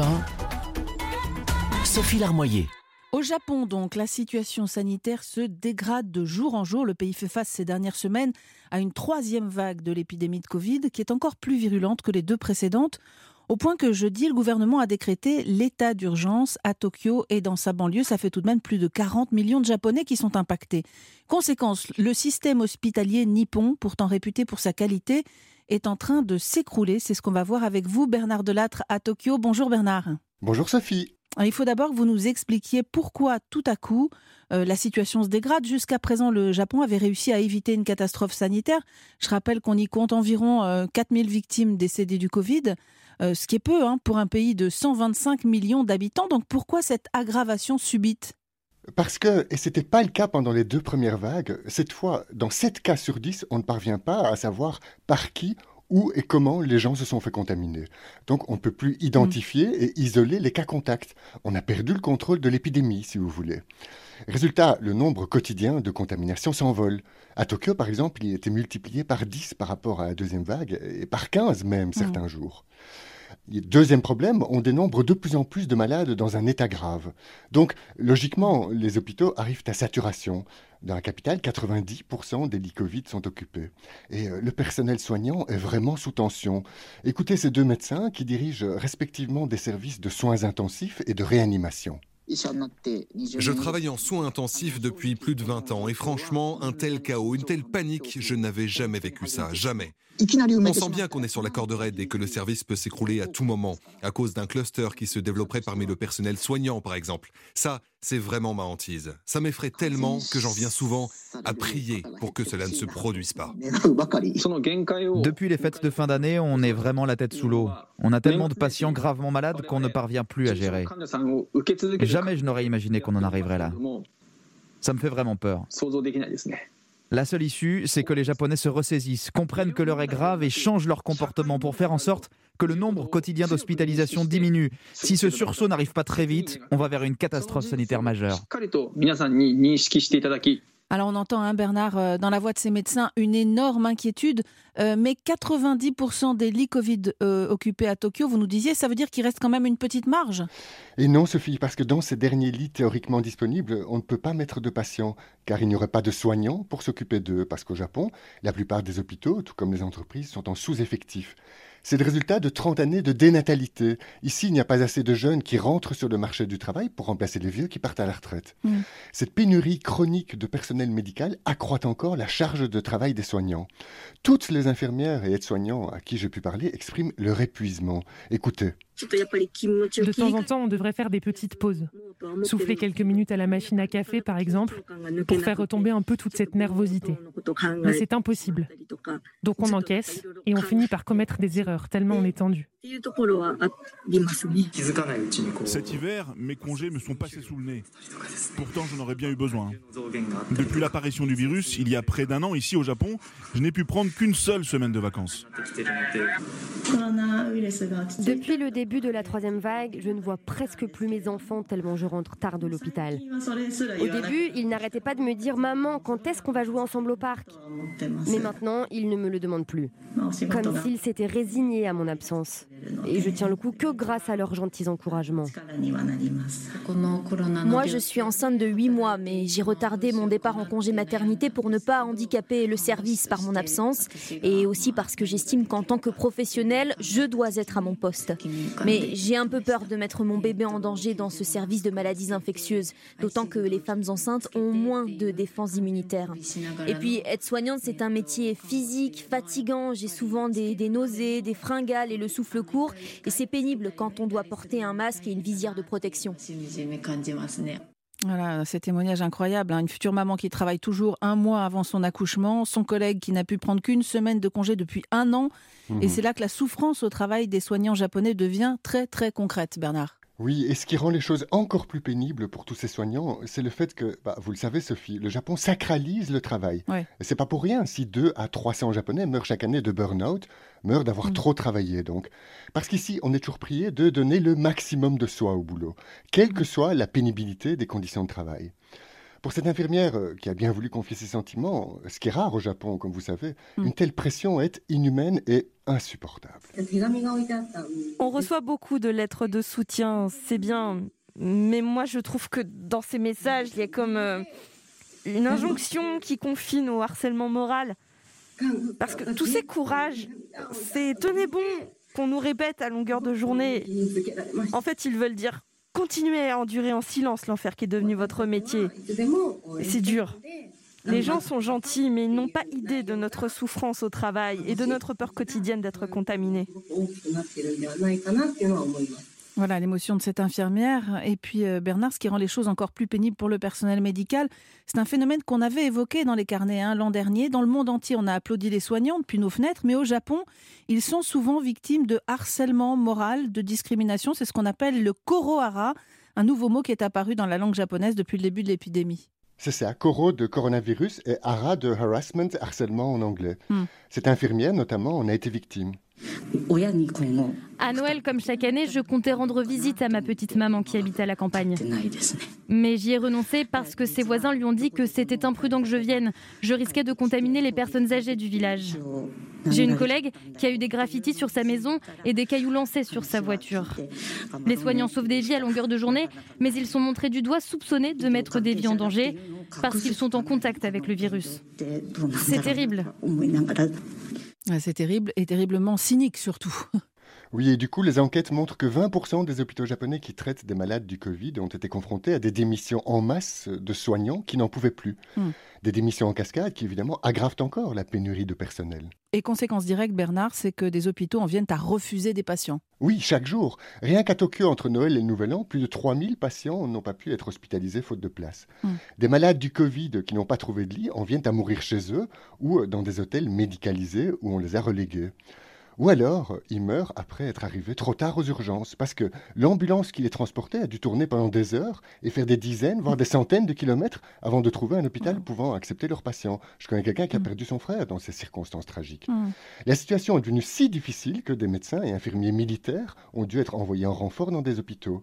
un, Sophie Larmoyer. Au Japon, donc, la situation sanitaire se dégrade de jour en jour. Le pays fait face ces dernières semaines à une troisième vague de l'épidémie de Covid, qui est encore plus virulente que les deux précédentes. Au point que jeudi, le gouvernement a décrété l'état d'urgence à Tokyo et dans sa banlieue. Ça fait tout de même plus de quarante millions de Japonais qui sont impactés. Conséquence, le système hospitalier nippon, pourtant réputé pour sa qualité, est en train de s'écrouler. C'est ce qu'on va voir avec vous, Bernard Delattre, à Tokyo. Bonjour Bernard. Bonjour Sophie. Alors, il faut d'abord que vous nous expliquiez pourquoi tout à coup euh, la situation se dégrade. Jusqu'à présent, le Japon avait réussi à éviter une catastrophe sanitaire. Je rappelle qu'on y compte environ euh, quatre mille victimes décédées du Covid. Euh, ce qui est peu hein, pour un pays de cent vingt-cinq millions d'habitants. Donc pourquoi cette aggravation subite ? Parce que, et ce n'était pas le cas pendant les deux premières vagues, cette fois, dans sept cas sur dix, on ne parvient pas à savoir par qui, où et comment les gens se sont fait contaminer. Donc on ne peut plus identifier mmh. et isoler les cas contacts. On a perdu le contrôle de l'épidémie, si vous voulez. Résultat, le nombre quotidien de contaminations s'envole. À Tokyo, par exemple, il était multiplié par dix par rapport à la deuxième vague, et par quinze même certains mmh. jours. Deuxième problème, on dénombre de plus en plus de malades dans un état grave. Donc, logiquement, les hôpitaux arrivent à saturation. Dans la capitale, quatre-vingt-dix pour cent des lits Covid sont occupés. Et euh, le personnel soignant est vraiment sous tension. Écoutez ces deux médecins qui dirigent respectivement des services de soins intensifs et de réanimation. Je travaille en soins intensifs depuis plus de vingt ans et franchement, un tel chaos, une telle panique, je n'avais jamais vécu ça, jamais. On sent bien qu'on est sur la corde raide et que le service peut s'écrouler à tout moment, à cause d'un cluster qui se développerait parmi le personnel soignant, par exemple. Ça, c'est vraiment ma hantise. Ça m'effraie tellement que j'en viens souvent à prier pour que cela ne se produise pas. Depuis les fêtes de fin d'année, on est vraiment la tête sous l'eau. On a tellement de patients gravement malades qu'on ne parvient plus à gérer. Jamais je n'aurais imaginé qu'on en arriverait là. Ça me fait vraiment peur. La seule issue, c'est que les Japonais se ressaisissent, comprennent que l'heure est grave et changent leur comportement pour faire en sorte que le nombre quotidien d'hospitalisations diminue. Si ce sursaut n'arrive pas très vite, on va vers une catastrophe sanitaire majeure. Alors on entend, hein, Bernard, euh, dans la voix de ces médecins, une énorme inquiétude, euh, mais quatre-vingt-dix pour cent des lits Covid euh, occupés à Tokyo, vous nous disiez, ça veut dire qu'il reste quand même une petite marge? Et non, Sophie, parce que dans ces derniers lits théoriquement disponibles, on ne peut pas mettre de patients, car il n'y aurait pas de soignants pour s'occuper d'eux, parce qu'au Japon, la plupart des hôpitaux, tout comme les entreprises, sont en sous-effectif. C'est le résultat de trente années de dénatalité. Ici, il n'y a pas assez de jeunes qui rentrent sur le marché du travail pour remplacer les vieux qui partent à la retraite. Mmh. Cette pénurie chronique de personnel médical accroît encore la charge de travail des soignants. Toutes les infirmières et aides-soignants à qui j'ai pu parler expriment leur épuisement. Écoutez. De temps en temps, on devrait faire des petites pauses. Souffler quelques minutes à la machine à café, par exemple, pour faire retomber un peu toute cette nervosité. Mais c'est impossible. Donc on encaisse et on finit par commettre des erreurs, tellement on est tendu. Cet hiver, mes congés me sont passés sous le nez. Pourtant, j'en aurais bien eu besoin. Depuis l'apparition du virus, il y a près d'un an, ici au Japon, je n'ai pu prendre qu'une seule semaine de vacances. Depuis le début de la troisième vague, je ne vois presque plus mes enfants tellement je rentre tard de l'hôpital. Au début, ils n'arrêtaient pas de me dire « Maman, quand est-ce qu'on va jouer ensemble au parc ?» Mais maintenant, ils ne me le demandent plus. Comme s'ils s'étaient résignés à mon absence. Et je tiens le coup que grâce à leurs gentils encouragements. Moi, je suis enceinte de huit mois, mais j'ai retardé mon départ en congé maternité pour ne pas handicaper le service par mon absence et aussi parce que j'estime qu'en tant que professionnelle, je dois être à mon poste. Mais j'ai un peu peur de mettre mon bébé en danger dans ce service de maladies infectieuses, d'autant que les femmes enceintes ont moins de défense immunitaire. Et puis, être soignante, c'est un métier physique, fatigant. J'ai souvent des, des nausées, des fringales et le souffle court. Et c'est pénible quand on doit porter un masque et une visière de protection. Voilà, ces témoignages incroyables. Hein. Une future maman qui travaille toujours un mois avant son accouchement, son collègue qui n'a pu prendre qu'une semaine de congé depuis un an. Mmh. Et c'est là que la souffrance au travail des soignants japonais devient très très concrète, Bernard. Oui, et ce qui rend les choses encore plus pénibles pour tous ces soignants, c'est le fait que, bah, vous le savez Sophie, le Japon sacralise le travail. Ouais. Et c'est pas pour rien si deux à trois cents Japonais meurent chaque année de burn-out, meurent d'avoir mmh. trop travaillé donc. Parce qu'ici, on est toujours prié de donner le maximum de soi au boulot, quelle que soit la pénibilité des conditions de travail. Pour cette infirmière qui a bien voulu confier ses sentiments, ce qui est rare au Japon, comme vous savez, mmh. une telle pression est inhumaine et insupportable. On reçoit beaucoup de lettres de soutien, c'est bien, mais moi je trouve que dans ces messages, il y a comme euh, une injonction qui confine au harcèlement moral. Parce que tous ces courages, c'est tenez bon qu'on nous répète à longueur de journée. En fait, ils veulent dire continuez à endurer en silence l'enfer qui est devenu votre métier. Et c'est dur. Les gens sont gentils, mais ils n'ont pas idée de notre souffrance au travail et de notre peur quotidienne d'être contaminés. Voilà l'émotion de cette infirmière. Et puis euh, Bernard, ce qui rend les choses encore plus pénibles pour le personnel médical, c'est un phénomène qu'on avait évoqué dans les carnets hein, l'an dernier. Dans le monde entier, on a applaudi les soignants depuis nos fenêtres, mais au Japon, ils sont souvent victimes de harcèlement moral, de discrimination. C'est ce qu'on appelle le korohara, un nouveau mot qui est apparu dans la langue japonaise depuis le début de l'épidémie. C'est ça, koro de coronavirus et hara de harassment, harcèlement en anglais. Hmm. Cette infirmière, notamment, en a été victime. À Noël, comme chaque année, je comptais rendre visite à ma petite maman qui habite à la campagne. Mais j'y ai renoncé parce que ses voisins lui ont dit que c'était imprudent que je vienne. Je risquais de contaminer les personnes âgées du village. J'ai une collègue qui a eu des graffitis sur sa maison et des cailloux lancés sur sa voiture. Les soignants sauvent des vies à longueur de journée, mais ils sont montrés du doigt soupçonnés de mettre des vies en danger parce qu'ils sont en contact avec le virus. C'est terrible. C'est terrible et terriblement cynique surtout. Oui, et du coup, les enquêtes montrent que vingt pour cent des hôpitaux japonais qui traitent des malades du Covid ont été confrontés à des démissions en masse de soignants qui n'en pouvaient plus. Mm. Des démissions en cascade qui, évidemment, aggravent encore la pénurie de personnel. Et conséquence directe, Bernard, c'est que des hôpitaux en viennent à refuser des patients. Oui, chaque jour. Rien qu'à Tokyo, entre Noël et le Nouvel An, plus de trois mille patients n'ont pas pu être hospitalisés faute de place. Mm. Des malades du Covid qui n'ont pas trouvé de lit en viennent à mourir chez eux ou dans des hôtels médicalisés où on les a relégués. Ou alors, ils meurent après être arrivés trop tard aux urgences, parce que l'ambulance qui les transportait a dû tourner pendant des heures et faire des dizaines, voire des centaines de kilomètres avant de trouver un hôpital mmh. pouvant accepter leurs patients. Je connais quelqu'un qui a perdu son frère dans ces circonstances tragiques. Mmh. La situation est devenue si difficile que des médecins et infirmiers militaires ont dû être envoyés en renfort dans des hôpitaux.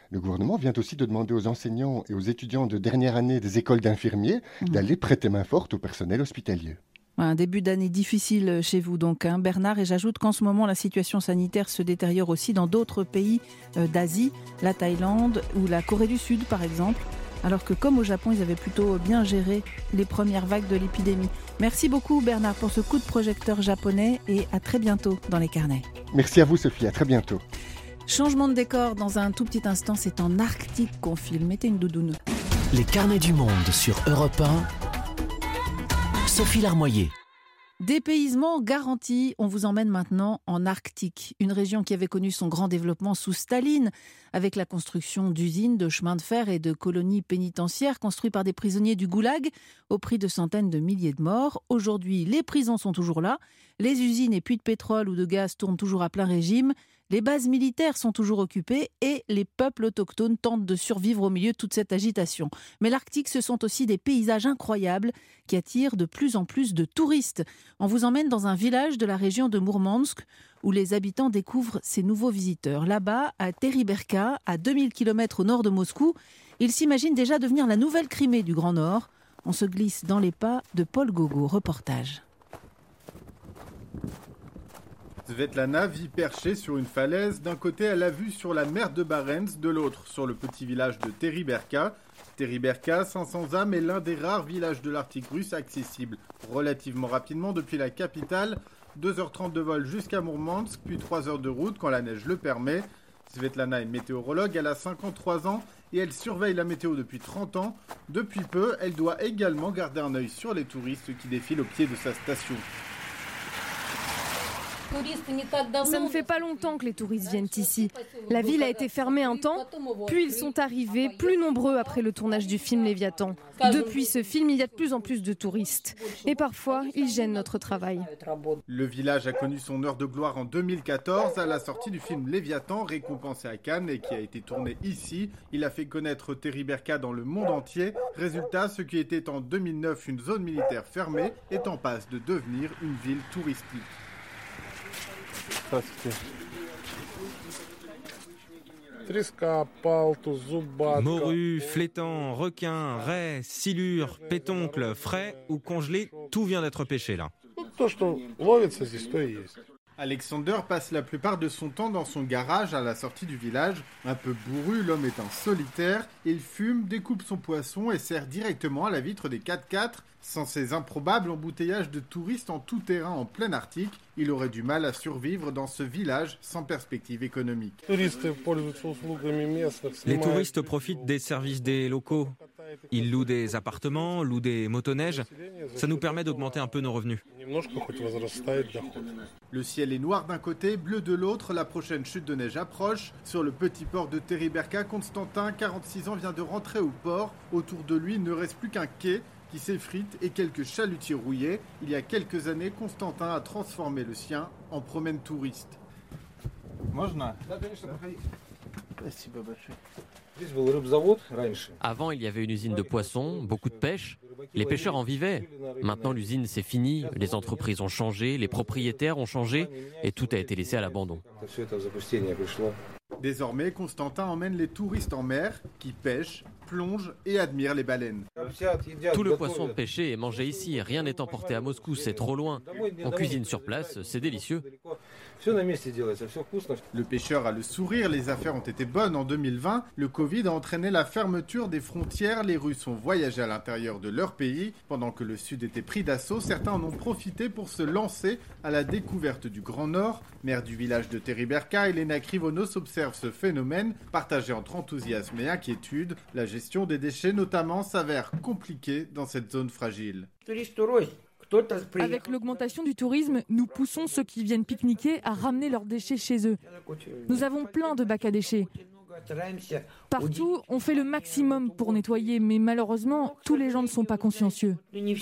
le gouvernement vient aussi de demander aux enseignants et aux étudiants de dernière année des écoles d'infirmiers mmh. d'aller prêter main forte au personnel hospitalier. Un début d'année difficile chez vous donc, hein, Bernard, et j'ajoute qu'en ce moment la situation sanitaire se détériore aussi dans d'autres pays euh, d'Asie, la Thaïlande ou la Corée du Sud par exemple, alors que comme au Japon, ils avaient plutôt bien géré les premières vagues de l'épidémie. Merci beaucoup Bernard pour ce coup de projecteur japonais et à très bientôt dans les carnets. Merci à vous Sophie, à très bientôt. Changement de décor dans un tout petit instant, c'est en Arctique qu'on filme. Mettez une doudoune. Les carnets du monde sur Europe un. Sophie Larmoyer. Dépaysement garanti, on vous emmène maintenant en Arctique, une région qui avait connu son grand développement sous Staline, avec la construction d'usines, de chemins de fer et de colonies pénitentiaires construites par des prisonniers du Goulag, au prix de centaines de milliers de morts. Aujourd'hui, les prisons sont toujours là, les usines et puits de pétrole ou de gaz tournent toujours à plein régime, les bases militaires sont toujours occupées et les peuples autochtones tentent de survivre au milieu de toute cette agitation. Mais l'Arctique, ce sont aussi des paysages incroyables qui attirent de plus en plus de touristes. On vous emmène dans un village de la région de Mourmansk où les habitants découvrent ces nouveaux visiteurs. Là-bas, à Teriberka, à deux mille kilomètres au nord de Moscou, ils s'imaginent déjà devenir la nouvelle Crimée du Grand Nord. On se glisse dans les pas de Paul Gogo. Reportage. Svetlana vit perchée sur une falaise. D'un côté, elle a vue sur la mer de Barents, de l'autre, sur le petit village de Teriberka. Teriberka, cinq cents âmes, est l'un des rares villages de l'Arctique russe accessible relativement rapidement depuis la capitale. deux heures trente de vol jusqu'à Mourmansk, puis trois heures de route quand la neige le permet. Svetlana est météorologue, elle a cinquante-trois ans et elle surveille la météo depuis trente ans. Depuis peu, elle doit également garder un œil sur les touristes qui défilent au pied de sa station. Ça ne fait pas longtemps que les touristes viennent ici. La ville a été fermée un temps, puis ils sont arrivés plus nombreux après le tournage du film Léviathan. Depuis ce film, il y a de plus en plus de touristes. Et parfois, ils gênent notre travail. Le village a connu son heure de gloire en deux mille quatorze à la sortie du film Léviathan, récompensé à Cannes et qui a été tourné ici. Il a fait connaître Teriberka dans le monde entier. Résultat, ce qui était en deux mille neuf une zone militaire fermée est en passe de devenir une ville touristique. Morue, flétan, requin, raie, silure, pétoncle, frais ou congelé, tout vient d'être pêché là. Alexander passe la plupart de son temps dans son garage à la sortie du village. Un peu bourru, l'homme est un solitaire. Il fume, découpe son poisson et sert directement à la vitre des quatre-quatre. Sans ces improbables embouteillages de touristes en tout terrain en plein Arctique, il aurait du mal à survivre dans ce village sans perspective économique. Les touristes profitent des services des locaux. Ils louent des appartements, louent des motoneiges. Ça nous permet d'augmenter un peu nos revenus. Le ciel est noir d'un côté, bleu de l'autre. La prochaine chute de neige approche. Sur le petit port de Teriberka, Constantin, quarante-six ans, vient de rentrer au port. Autour de lui, il ne reste plus qu'un quai qui s'effrite et quelques chalutiers rouillés. Il y a quelques années, Constantin a transformé le sien en promène touriste. Avant, il y avait une usine de poissons, beaucoup de pêche. Les pêcheurs en vivaient. Maintenant, l'usine, c'est fini. Les entreprises ont changé, les propriétaires ont changé et tout a été laissé à l'abandon. Désormais, Constantin emmène les touristes en mer qui pêchent, plongent et admirent les baleines. Tout le poisson pêché est mangé ici. Rien n'est emporté à Moscou, c'est trop loin. On cuisine sur place, c'est délicieux. Le pêcheur a le sourire, les affaires ont été bonnes en deux mille vingt. Le Covid a entraîné la fermeture des frontières. Les Russes ont voyagé à l'intérieur de leur pays. Pendant que le Sud était pris d'assaut, certains en ont profité pour se lancer à la découverte du Grand Nord. Maire du village de Teriberka, Elena Krivonos observe ce phénomène. Partagé entre enthousiasme et inquiétude, la gestion des déchets notamment s'avère compliquée dans cette zone fragile. Avec l'augmentation du tourisme, nous poussons ceux qui viennent pique-niquer à ramener leurs déchets chez eux. Nous avons plein de bacs à déchets. Partout, on fait le maximum pour nettoyer, mais malheureusement, tous les gens ne sont pas consciencieux.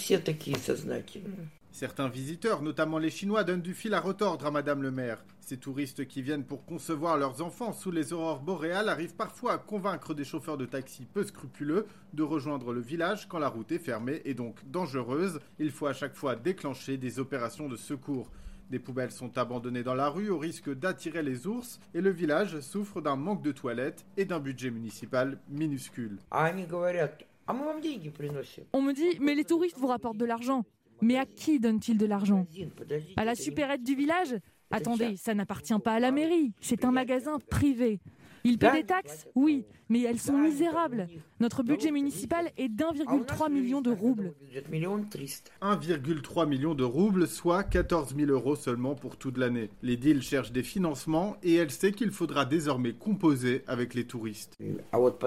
Certains visiteurs, notamment les Chinois, donnent du fil à retordre à Madame le maire. Ces touristes qui viennent pour concevoir leurs enfants sous les aurores boréales arrivent parfois à convaincre des chauffeurs de taxi peu scrupuleux de rejoindre le village quand la route est fermée et donc dangereuse. Il faut à chaque fois déclencher des opérations de secours. Des poubelles sont abandonnées dans la rue au risque d'attirer les ours et le village souffre d'un manque de toilettes et d'un budget municipal minuscule. On me dit, mais les touristes vous rapportent de l'argent. Mais à qui donnent-ils de l'argent? À la supérette du village? Attendez, ça n'appartient pas à la mairie, c'est un magasin privé. Ils paient des taxes? Oui, mais elles sont misérables. Notre budget municipal est d'un virgule trois million de roubles. un virgule trois million de roubles, soit quatorze mille euros seulement pour toute l'année. Les deals cherchent des financements et elle sait qu'il faudra désormais composer avec les touristes. Il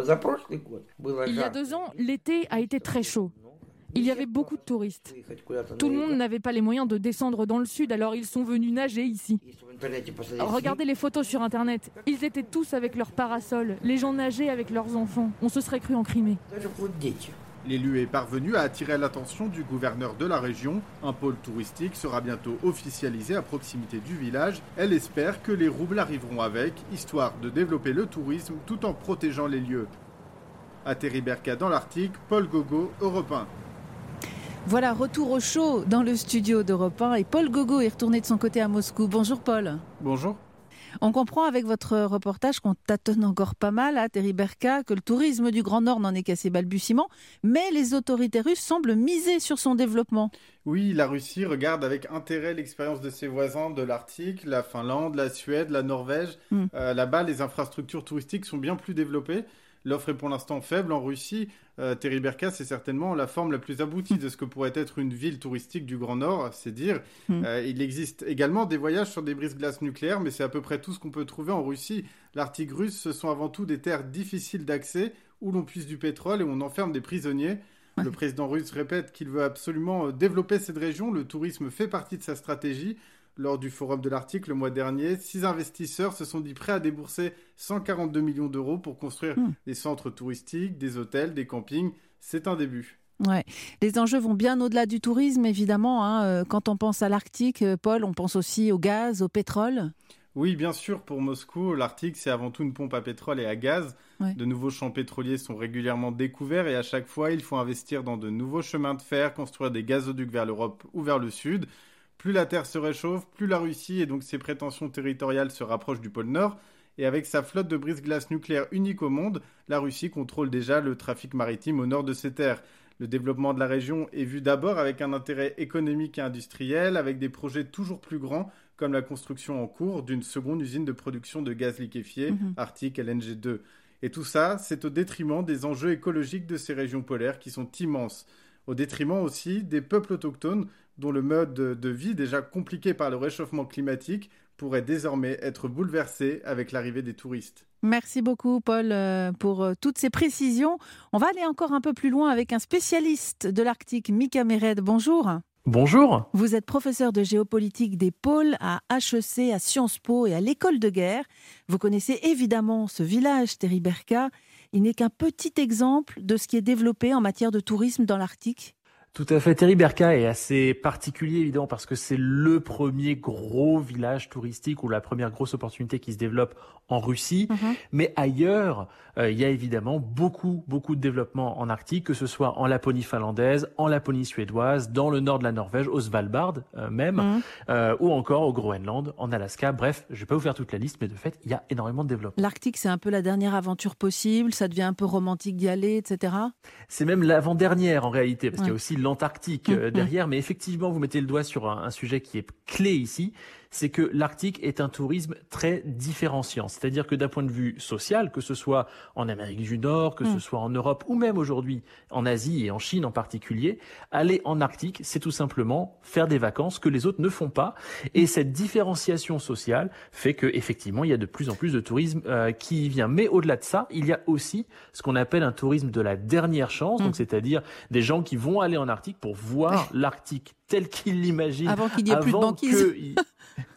y a deux ans, l'été a été très chaud. Il y avait beaucoup de touristes. Tout le monde n'avait pas les moyens de descendre dans le sud, alors ils sont venus nager ici. Regardez les photos sur Internet. Ils étaient tous avec leurs parasols. Les gens nageaient avec leurs enfants. On se serait cru en Crimée. L'élu est parvenu à attirer l'attention du gouverneur de la région. Un pôle touristique sera bientôt officialisé à proximité du village. Elle espère que les roubles arriveront avec, histoire de développer le tourisme tout en protégeant les lieux. À Teriberka dans l'Arctique, Paul Gogo, Europe un. Voilà, retour au show dans le studio d'Europe un et Paul Gogo est retourné de son côté à Moscou. Bonjour Paul. Bonjour. On comprend avec votre reportage qu'on tâtonne encore pas mal à Teriberka, que le tourisme du Grand Nord n'en est qu'à ses balbutiements, mais les autorités russes semblent miser sur son développement. Oui, la Russie regarde avec intérêt l'expérience de ses voisins de l'Arctique, la Finlande, la Suède, la Norvège. Mm. Euh, là-bas, les infrastructures touristiques sont bien plus développées. L'offre est pour l'instant faible en Russie. Euh, Teriberka, c'est certainement la forme la plus aboutie de ce que pourrait être une ville touristique du Grand Nord, c'est dire. Mm. Euh, il existe également des voyages sur des brise-glaces nucléaires, mais c'est à peu près tout ce qu'on peut trouver en Russie. L'Arctique russe, ce sont avant tout des terres difficiles d'accès, où l'on puise du pétrole et on enferme des prisonniers. Ouais. Le président russe répète qu'il veut absolument développer cette région. Le tourisme fait partie de sa stratégie. Lors du Forum de l'Arctique le mois dernier, six investisseurs se sont dit prêts à débourser cent quarante-deux millions d'euros pour construire mmh. des centres touristiques, des hôtels, des campings. C'est un début. Ouais. Les enjeux vont bien au-delà du tourisme, évidemment. Hein. Quand on pense à l'Arctique, Paul, on pense aussi au gaz, au pétrole. Oui, bien sûr. Pour Moscou, l'Arctique, c'est avant tout une pompe à pétrole et à gaz. Ouais. De nouveaux champs pétroliers sont régulièrement découverts et à chaque fois, il faut investir dans de nouveaux chemins de fer, construire des gazoducs vers l'Europe ou vers le sud. Plus la Terre se réchauffe, plus la Russie et donc ses prétentions territoriales se rapprochent du pôle Nord. Et avec sa flotte de brise-glace nucléaire unique au monde, la Russie contrôle déjà le trafic maritime au nord de ses terres. Le développement de la région est vu d'abord avec un intérêt économique et industriel, avec des projets toujours plus grands, comme la construction en cours d'une seconde usine de production de gaz liquéfié, mmh. Arctic L N G deux. Et tout ça, c'est au détriment des enjeux écologiques de ces régions polaires qui sont immenses. Au détriment aussi des peuples autochtones dont le mode de vie déjà compliqué par le réchauffement climatique pourrait désormais être bouleversé avec l'arrivée des touristes. Merci beaucoup Paul pour toutes ces précisions. On va aller encore un peu plus loin avec un spécialiste de l'Arctique, Mika Mered. Bonjour. Bonjour. Vous êtes professeur de géopolitique des pôles à H E C, à Sciences Po et à l'école de guerre. Vous connaissez évidemment ce village, Teriberka. Il n'est qu'un petit exemple de ce qui est développé en matière de tourisme dans l'Arctique. Tout à fait. Teriberka est assez particulier, évidemment, parce que c'est le premier gros village touristique ou la première grosse opportunité qui se développe en Russie. Mmh. Mais ailleurs, euh, il y a évidemment beaucoup, beaucoup de développement en Arctique, que ce soit en Laponie finlandaise, en Laponie suédoise, dans le nord de la Norvège, au Svalbard euh, même, mmh. euh, ou encore au Groenland, en Alaska. Bref, je ne vais pas vous faire toute la liste, mais de fait, il y a énormément de développement. L'Arctique, c'est un peu la dernière aventure possible, ça devient un peu romantique d'y aller, et cetera. C'est même l'avant-dernière en réalité, parce ouais. qu'il y a aussi l'Antarctique euh, mmh. derrière. Mais effectivement, vous mettez le doigt sur un, un sujet qui est clé ici. C'est que l'Arctique est un tourisme très différenciant. C'est-à-dire que d'un point de vue social, que ce soit en Amérique du Nord, que mmh. ce soit en Europe ou même aujourd'hui en Asie et en Chine en particulier, aller en Arctique, c'est tout simplement faire des vacances que les autres ne font pas. Et cette différenciation sociale fait que effectivement, il y a de plus en plus de tourisme euh, qui y vient. Mais au-delà de ça, il y a aussi ce qu'on appelle un tourisme de la dernière chance, mmh. donc c'est-à-dire des gens qui vont aller en Arctique pour voir l'Arctique tel qu'ils l'imaginent avant qu'il n'y ait plus de banquise. Il...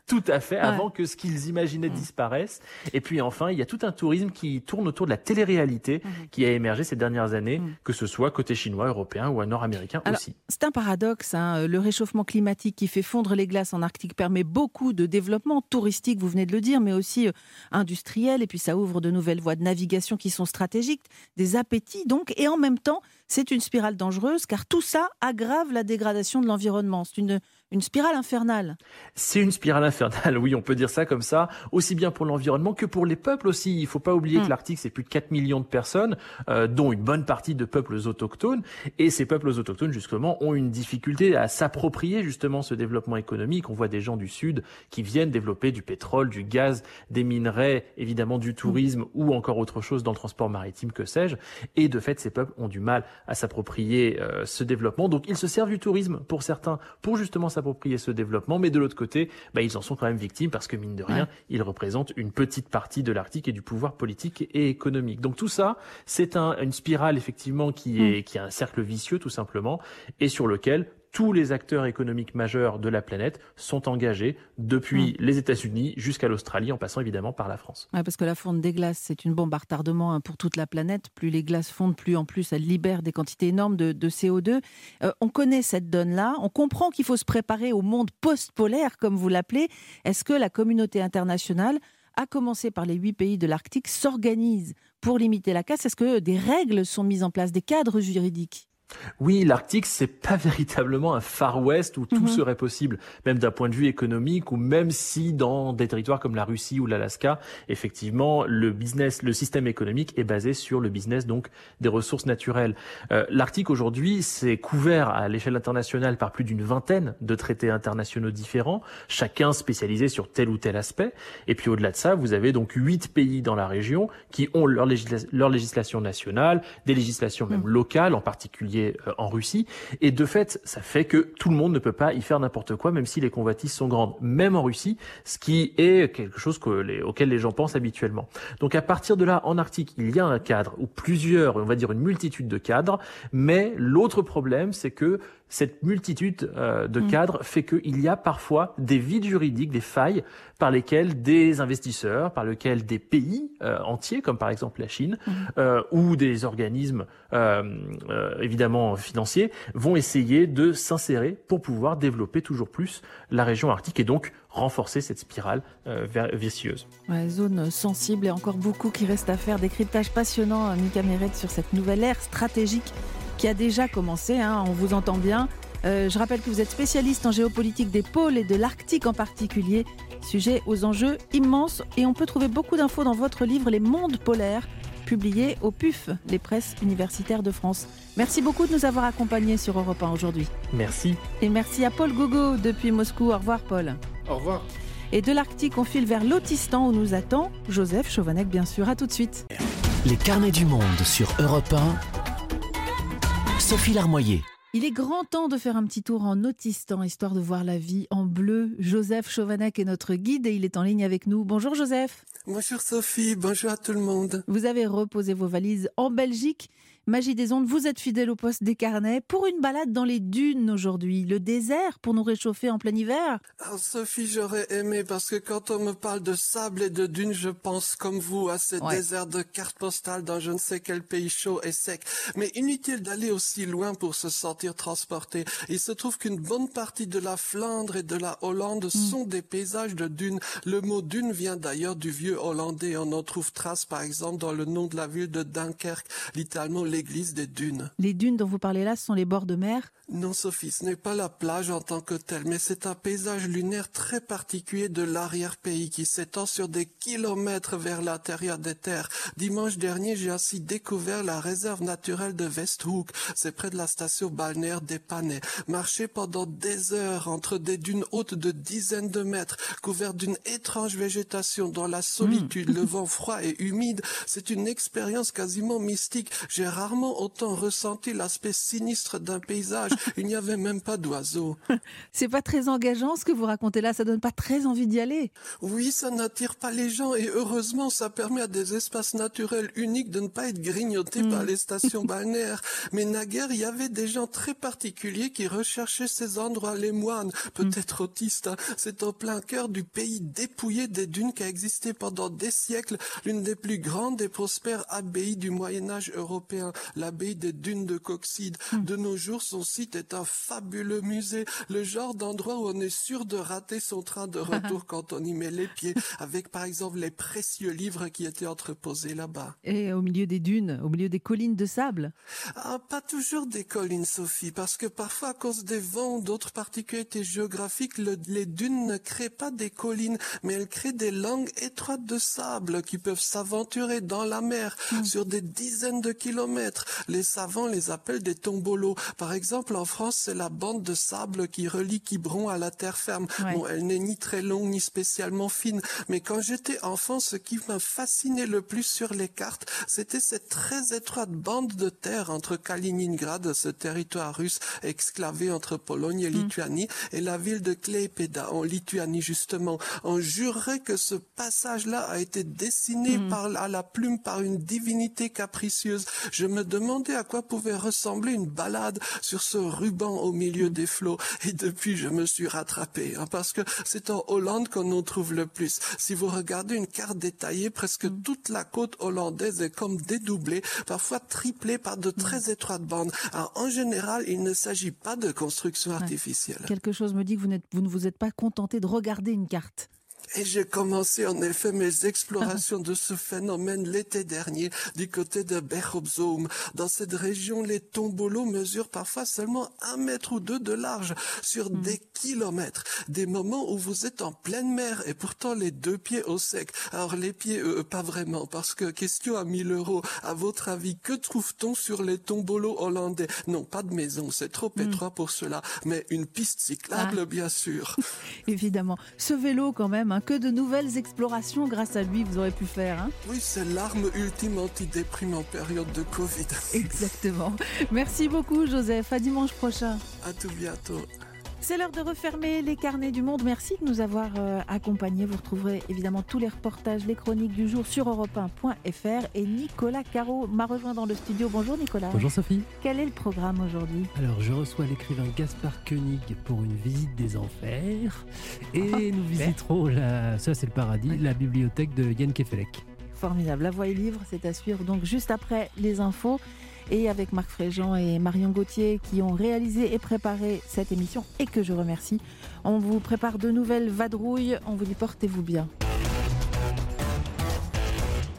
Tout à fait, Ouais. avant que ce qu'ils imaginaient disparaisse. Et puis enfin, il y a tout un tourisme qui tourne autour de la télé-réalité mmh. qui a émergé ces dernières années, mmh. que ce soit côté chinois, européen ou nord-américain Alors, aussi. C'est un paradoxe, hein. Le réchauffement climatique qui fait fondre les glaces en Arctique permet beaucoup de développement touristique, vous venez de le dire, mais aussi euh, industriel, et puis ça ouvre de nouvelles voies de navigation qui sont stratégiques, des appétits donc, et en même temps, c'est une spirale dangereuse, car tout ça aggrave la dégradation de l'environnement. C'est une, une spirale infernale. C'est une spirale infernale, oui, on peut dire ça comme ça, aussi bien pour l'environnement que pour les peuples aussi. Il ne faut pas oublier mmh. que l'Arctique, c'est plus de quatre millions de personnes, euh, dont une bonne partie de peuples autochtones. Et ces peuples autochtones, justement, ont une difficulté à s'approprier justement ce développement économique. On voit des gens du Sud qui viennent développer du pétrole, du gaz, des minerais, évidemment du tourisme mmh. ou encore autre chose dans le transport maritime, que sais-je. Et de fait, ces peuples ont du mal à s'approprier euh, ce développement. Donc, ils se servent du tourisme, pour certains, pour justement s'approprier ce développement. Mais de l'autre côté, bah, ils en sont quand même victimes parce que, mine de rien, ouais. ils représentent une petite partie de l'Arctique et du pouvoir politique et économique. Donc, tout ça, c'est un, une spirale, effectivement, qui est, mmh. qui est un cercle vicieux, tout simplement, et sur lequel tous les acteurs économiques majeurs de la planète sont engagés, depuis mmh. les États-Unis jusqu'à l'Australie, en passant évidemment par la France. Ouais, parce que la fonte des glaces, c'est une bombe à retardement hein, pour toute la planète. Plus les glaces fondent, plus en plus elles libèrent des quantités énormes de, de C O deux. Euh, on connaît cette donne-là, on comprend qu'il faut se préparer au monde post-polaire, comme vous l'appelez. Est-ce que la communauté internationale, à commencer par les huit pays de l'Arctique, s'organise pour limiter la casse? Est-ce que des règles sont mises en place, des cadres juridiques? Oui, l'Arctique, c'est pas véritablement un Far West où tout mmh. serait possible, même d'un point de vue économique, ou même si dans des territoires comme la Russie ou l'Alaska, effectivement, le business, le système économique est basé sur le business donc des ressources naturelles. Euh, L'Arctique aujourd'hui, c'est couvert à l'échelle internationale par plus d'une vingtaine de traités internationaux différents, chacun spécialisé sur tel ou tel aspect. Et puis au-delà de ça, vous avez donc huit pays dans la région qui ont leur, législa- leur législation nationale, des législations même mmh. locales, en particulier en Russie, et de fait, ça fait que tout le monde ne peut pas y faire n'importe quoi, même si les convoitises sont grandes, même en Russie, ce qui est quelque chose que les, auquel les gens pensent habituellement. Donc à partir de là, en Arctique, il y a un cadre, ou plusieurs, on va dire une multitude de cadres, mais l'autre problème, c'est que cette multitude euh, de cadres mmh. fait qu'il y a parfois des vides juridiques, des failles par lesquelles des investisseurs, par lesquels des pays euh, entiers, comme par exemple la Chine, mmh. euh, ou des organismes euh, euh, évidemment financiers, vont essayer de s'insérer pour pouvoir développer toujours plus la région arctique et donc renforcer cette spirale euh, vicieuse. Ouais, zone sensible et encore beaucoup qui reste à faire. Décryptage passionnant, Mika Meret, sur cette nouvelle ère stratégique qui a déjà commencé, hein, on vous entend bien. Euh, je rappelle que vous êtes spécialiste en géopolitique des pôles et de l'Arctique en particulier, sujet aux enjeux immenses, et on peut trouver beaucoup d'infos dans votre livre Les Mondes polaires, publié au P U F, les presses universitaires de France. Merci beaucoup de nous avoir accompagnés sur Europe un aujourd'hui. Merci. Et merci à Paul Gogo depuis Moscou. Au revoir Paul. Au revoir. Et de l'Arctique, on file vers l'Autistan où nous attend Joseph Chovanec, bien sûr. À tout de suite. Les carnets du monde sur Europe un. Sophie Larmoyer. Il est grand temps de faire un petit tour en Autistan, histoire de voir la vie en bleu. Joseph Chovanec est notre guide et il est en ligne avec nous. Bonjour Joseph. Bonjour Sophie, bonjour à tout le monde. Vous avez reposé vos valises en Belgique. Magie des ondes, vous êtes fidèle au poste des carnets pour une balade dans les dunes aujourd'hui. Le désert pour nous réchauffer en plein hiver. Alors Sophie, j'aurais aimé parce que quand on me parle de sable et de dunes, je pense comme vous à ces ouais. déserts de cartes postales dans je ne sais quel pays chaud et sec. Mais inutile d'aller aussi loin pour se sentir transporté. Il se trouve qu'une bonne partie de la Flandre et de la Hollande mmh. sont des paysages de dunes. Le mot dune vient d'ailleurs du vieux hollandais. On en trouve trace par exemple dans le nom de la ville de Dunkerque, littéralement l'église des dunes. Les dunes dont vous parlez là, ce sont les bords de mer ? Non Sophie, ce n'est pas la plage en tant que telle, mais c'est un paysage lunaire très particulier de l'arrière-pays qui s'étend sur des kilomètres vers l'intérieur des terres. Dimanche dernier, j'ai ainsi découvert la réserve naturelle de Westhoek. C'est près de la station balnéaire d'Epernay. Marcher pendant des heures entre des dunes hautes de dizaines de mètres, couvertes d'une étrange végétation dans la solitude, mmh. le vent froid et humide, c'est une expérience quasiment mystique. J'ai rarement autant ressenti l'aspect sinistre d'un paysage. Il n'y avait même pas d'oiseaux. C'est pas très engageant ce que vous racontez là, ça donne pas très envie d'y aller. Oui, ça n'attire pas les gens et heureusement ça permet à des espaces naturels uniques de ne pas être grignotés mmh. par les stations balnéaires. Mais naguère, il y avait des gens très particuliers qui recherchaient ces endroits, les moines, peut-être mmh. autistes. Hein. C'est en plein cœur du pays dépouillé des dunes qui a existé pendant des siècles, l'une des plus grandes et prospères abbayes du Moyen-Âge européen, l'abbaye des dunes de Coxyde. Mmh. De nos jours, son site est un fabuleux musée, le genre d'endroit où on est sûr de rater son train de retour quand on y met les pieds, avec par exemple les précieux livres qui étaient entreposés là-bas. Et au milieu des dunes, au milieu des collines de sable? Ah, pas toujours des collines, Sophie, parce que parfois à cause des vents ou d'autres particularités géographiques, le, les dunes ne créent pas des collines, mais elles créent des langues étroites de sable qui peuvent s'aventurer dans la mer mmh. sur des dizaines de kilomètres. Les savants les appellent des tombolos. Par exemple, en France, c'est la bande de sable qui relie Quiberon à la terre ferme. Ouais. Bon, elle n'est ni très longue ni spécialement fine, mais quand j'étais enfant, ce qui m'a fasciné le plus sur les cartes, c'était cette très étroite bande de terre entre Kaliningrad, ce territoire russe exclavé entre Pologne et Lituanie, mmh. et la ville de Klaipėda en Lituanie justement. On jurerait que ce passage-là a été dessiné mmh. par, à la plume par une divinité capricieuse. Je me demandais à quoi pouvait ressembler une balade sur ce ruban au milieu mmh. des flots. Et depuis, je me suis rattrapé, hein, parce que c'est en Hollande qu'on en trouve le plus. Si vous regardez une carte détaillée, presque mmh. toute la côte hollandaise est comme dédoublée, parfois triplée par de très mmh. étroites bandes. Alors, en général, il ne s'agit pas de construction ouais. artificielle. Quelque chose me dit que vous, n'êtes, vous ne vous êtes pas contenté de regarder une carte. Et j'ai commencé en effet mes explorations de ce phénomène l'été dernier du côté de Berg-op-Zoom. Dans cette région, les tombolos mesurent parfois seulement un mètre ou deux de large sur mmh. des kilomètres. Des moments où vous êtes en pleine mer et pourtant les deux pieds au sec. Alors les pieds, euh, pas vraiment, parce que question à mille euros. À votre avis, que trouve-t-on sur les tombolos hollandais? Non, pas de maison, c'est trop mmh. étroit pour cela, mais une piste cyclable, ah. bien sûr. Évidemment. Ce vélo quand même, hein, que de nouvelles explorations grâce à lui vous aurez pu faire. Hein oui, c'est l'arme ultime anti-déprime en période de Covid. Exactement. Merci beaucoup Joseph, à dimanche prochain. À tout bientôt. C'est l'heure de refermer les carnets du monde. Merci de nous avoir euh, accompagnés. Vous retrouverez évidemment tous les reportages, les chroniques du jour sur europe un point f r. Et Nicolas Caro m'a rejoint dans le studio. Bonjour Nicolas. Bonjour Sophie. Quel est le programme aujourd'hui? Alors, je reçois l'écrivain Gaspard Koenig pour une visite des enfers. Et oh, nous visiterons, la, ça c'est le paradis, oui. la bibliothèque de Yann Kefelec. Formidable. La Voix est libre, c'est à suivre donc juste après les infos. Et avec Marc Fréjean et Marion Gauthier qui ont réalisé et préparé cette émission et que je remercie. On vous prépare de nouvelles vadrouilles. On vous dit portez-vous bien.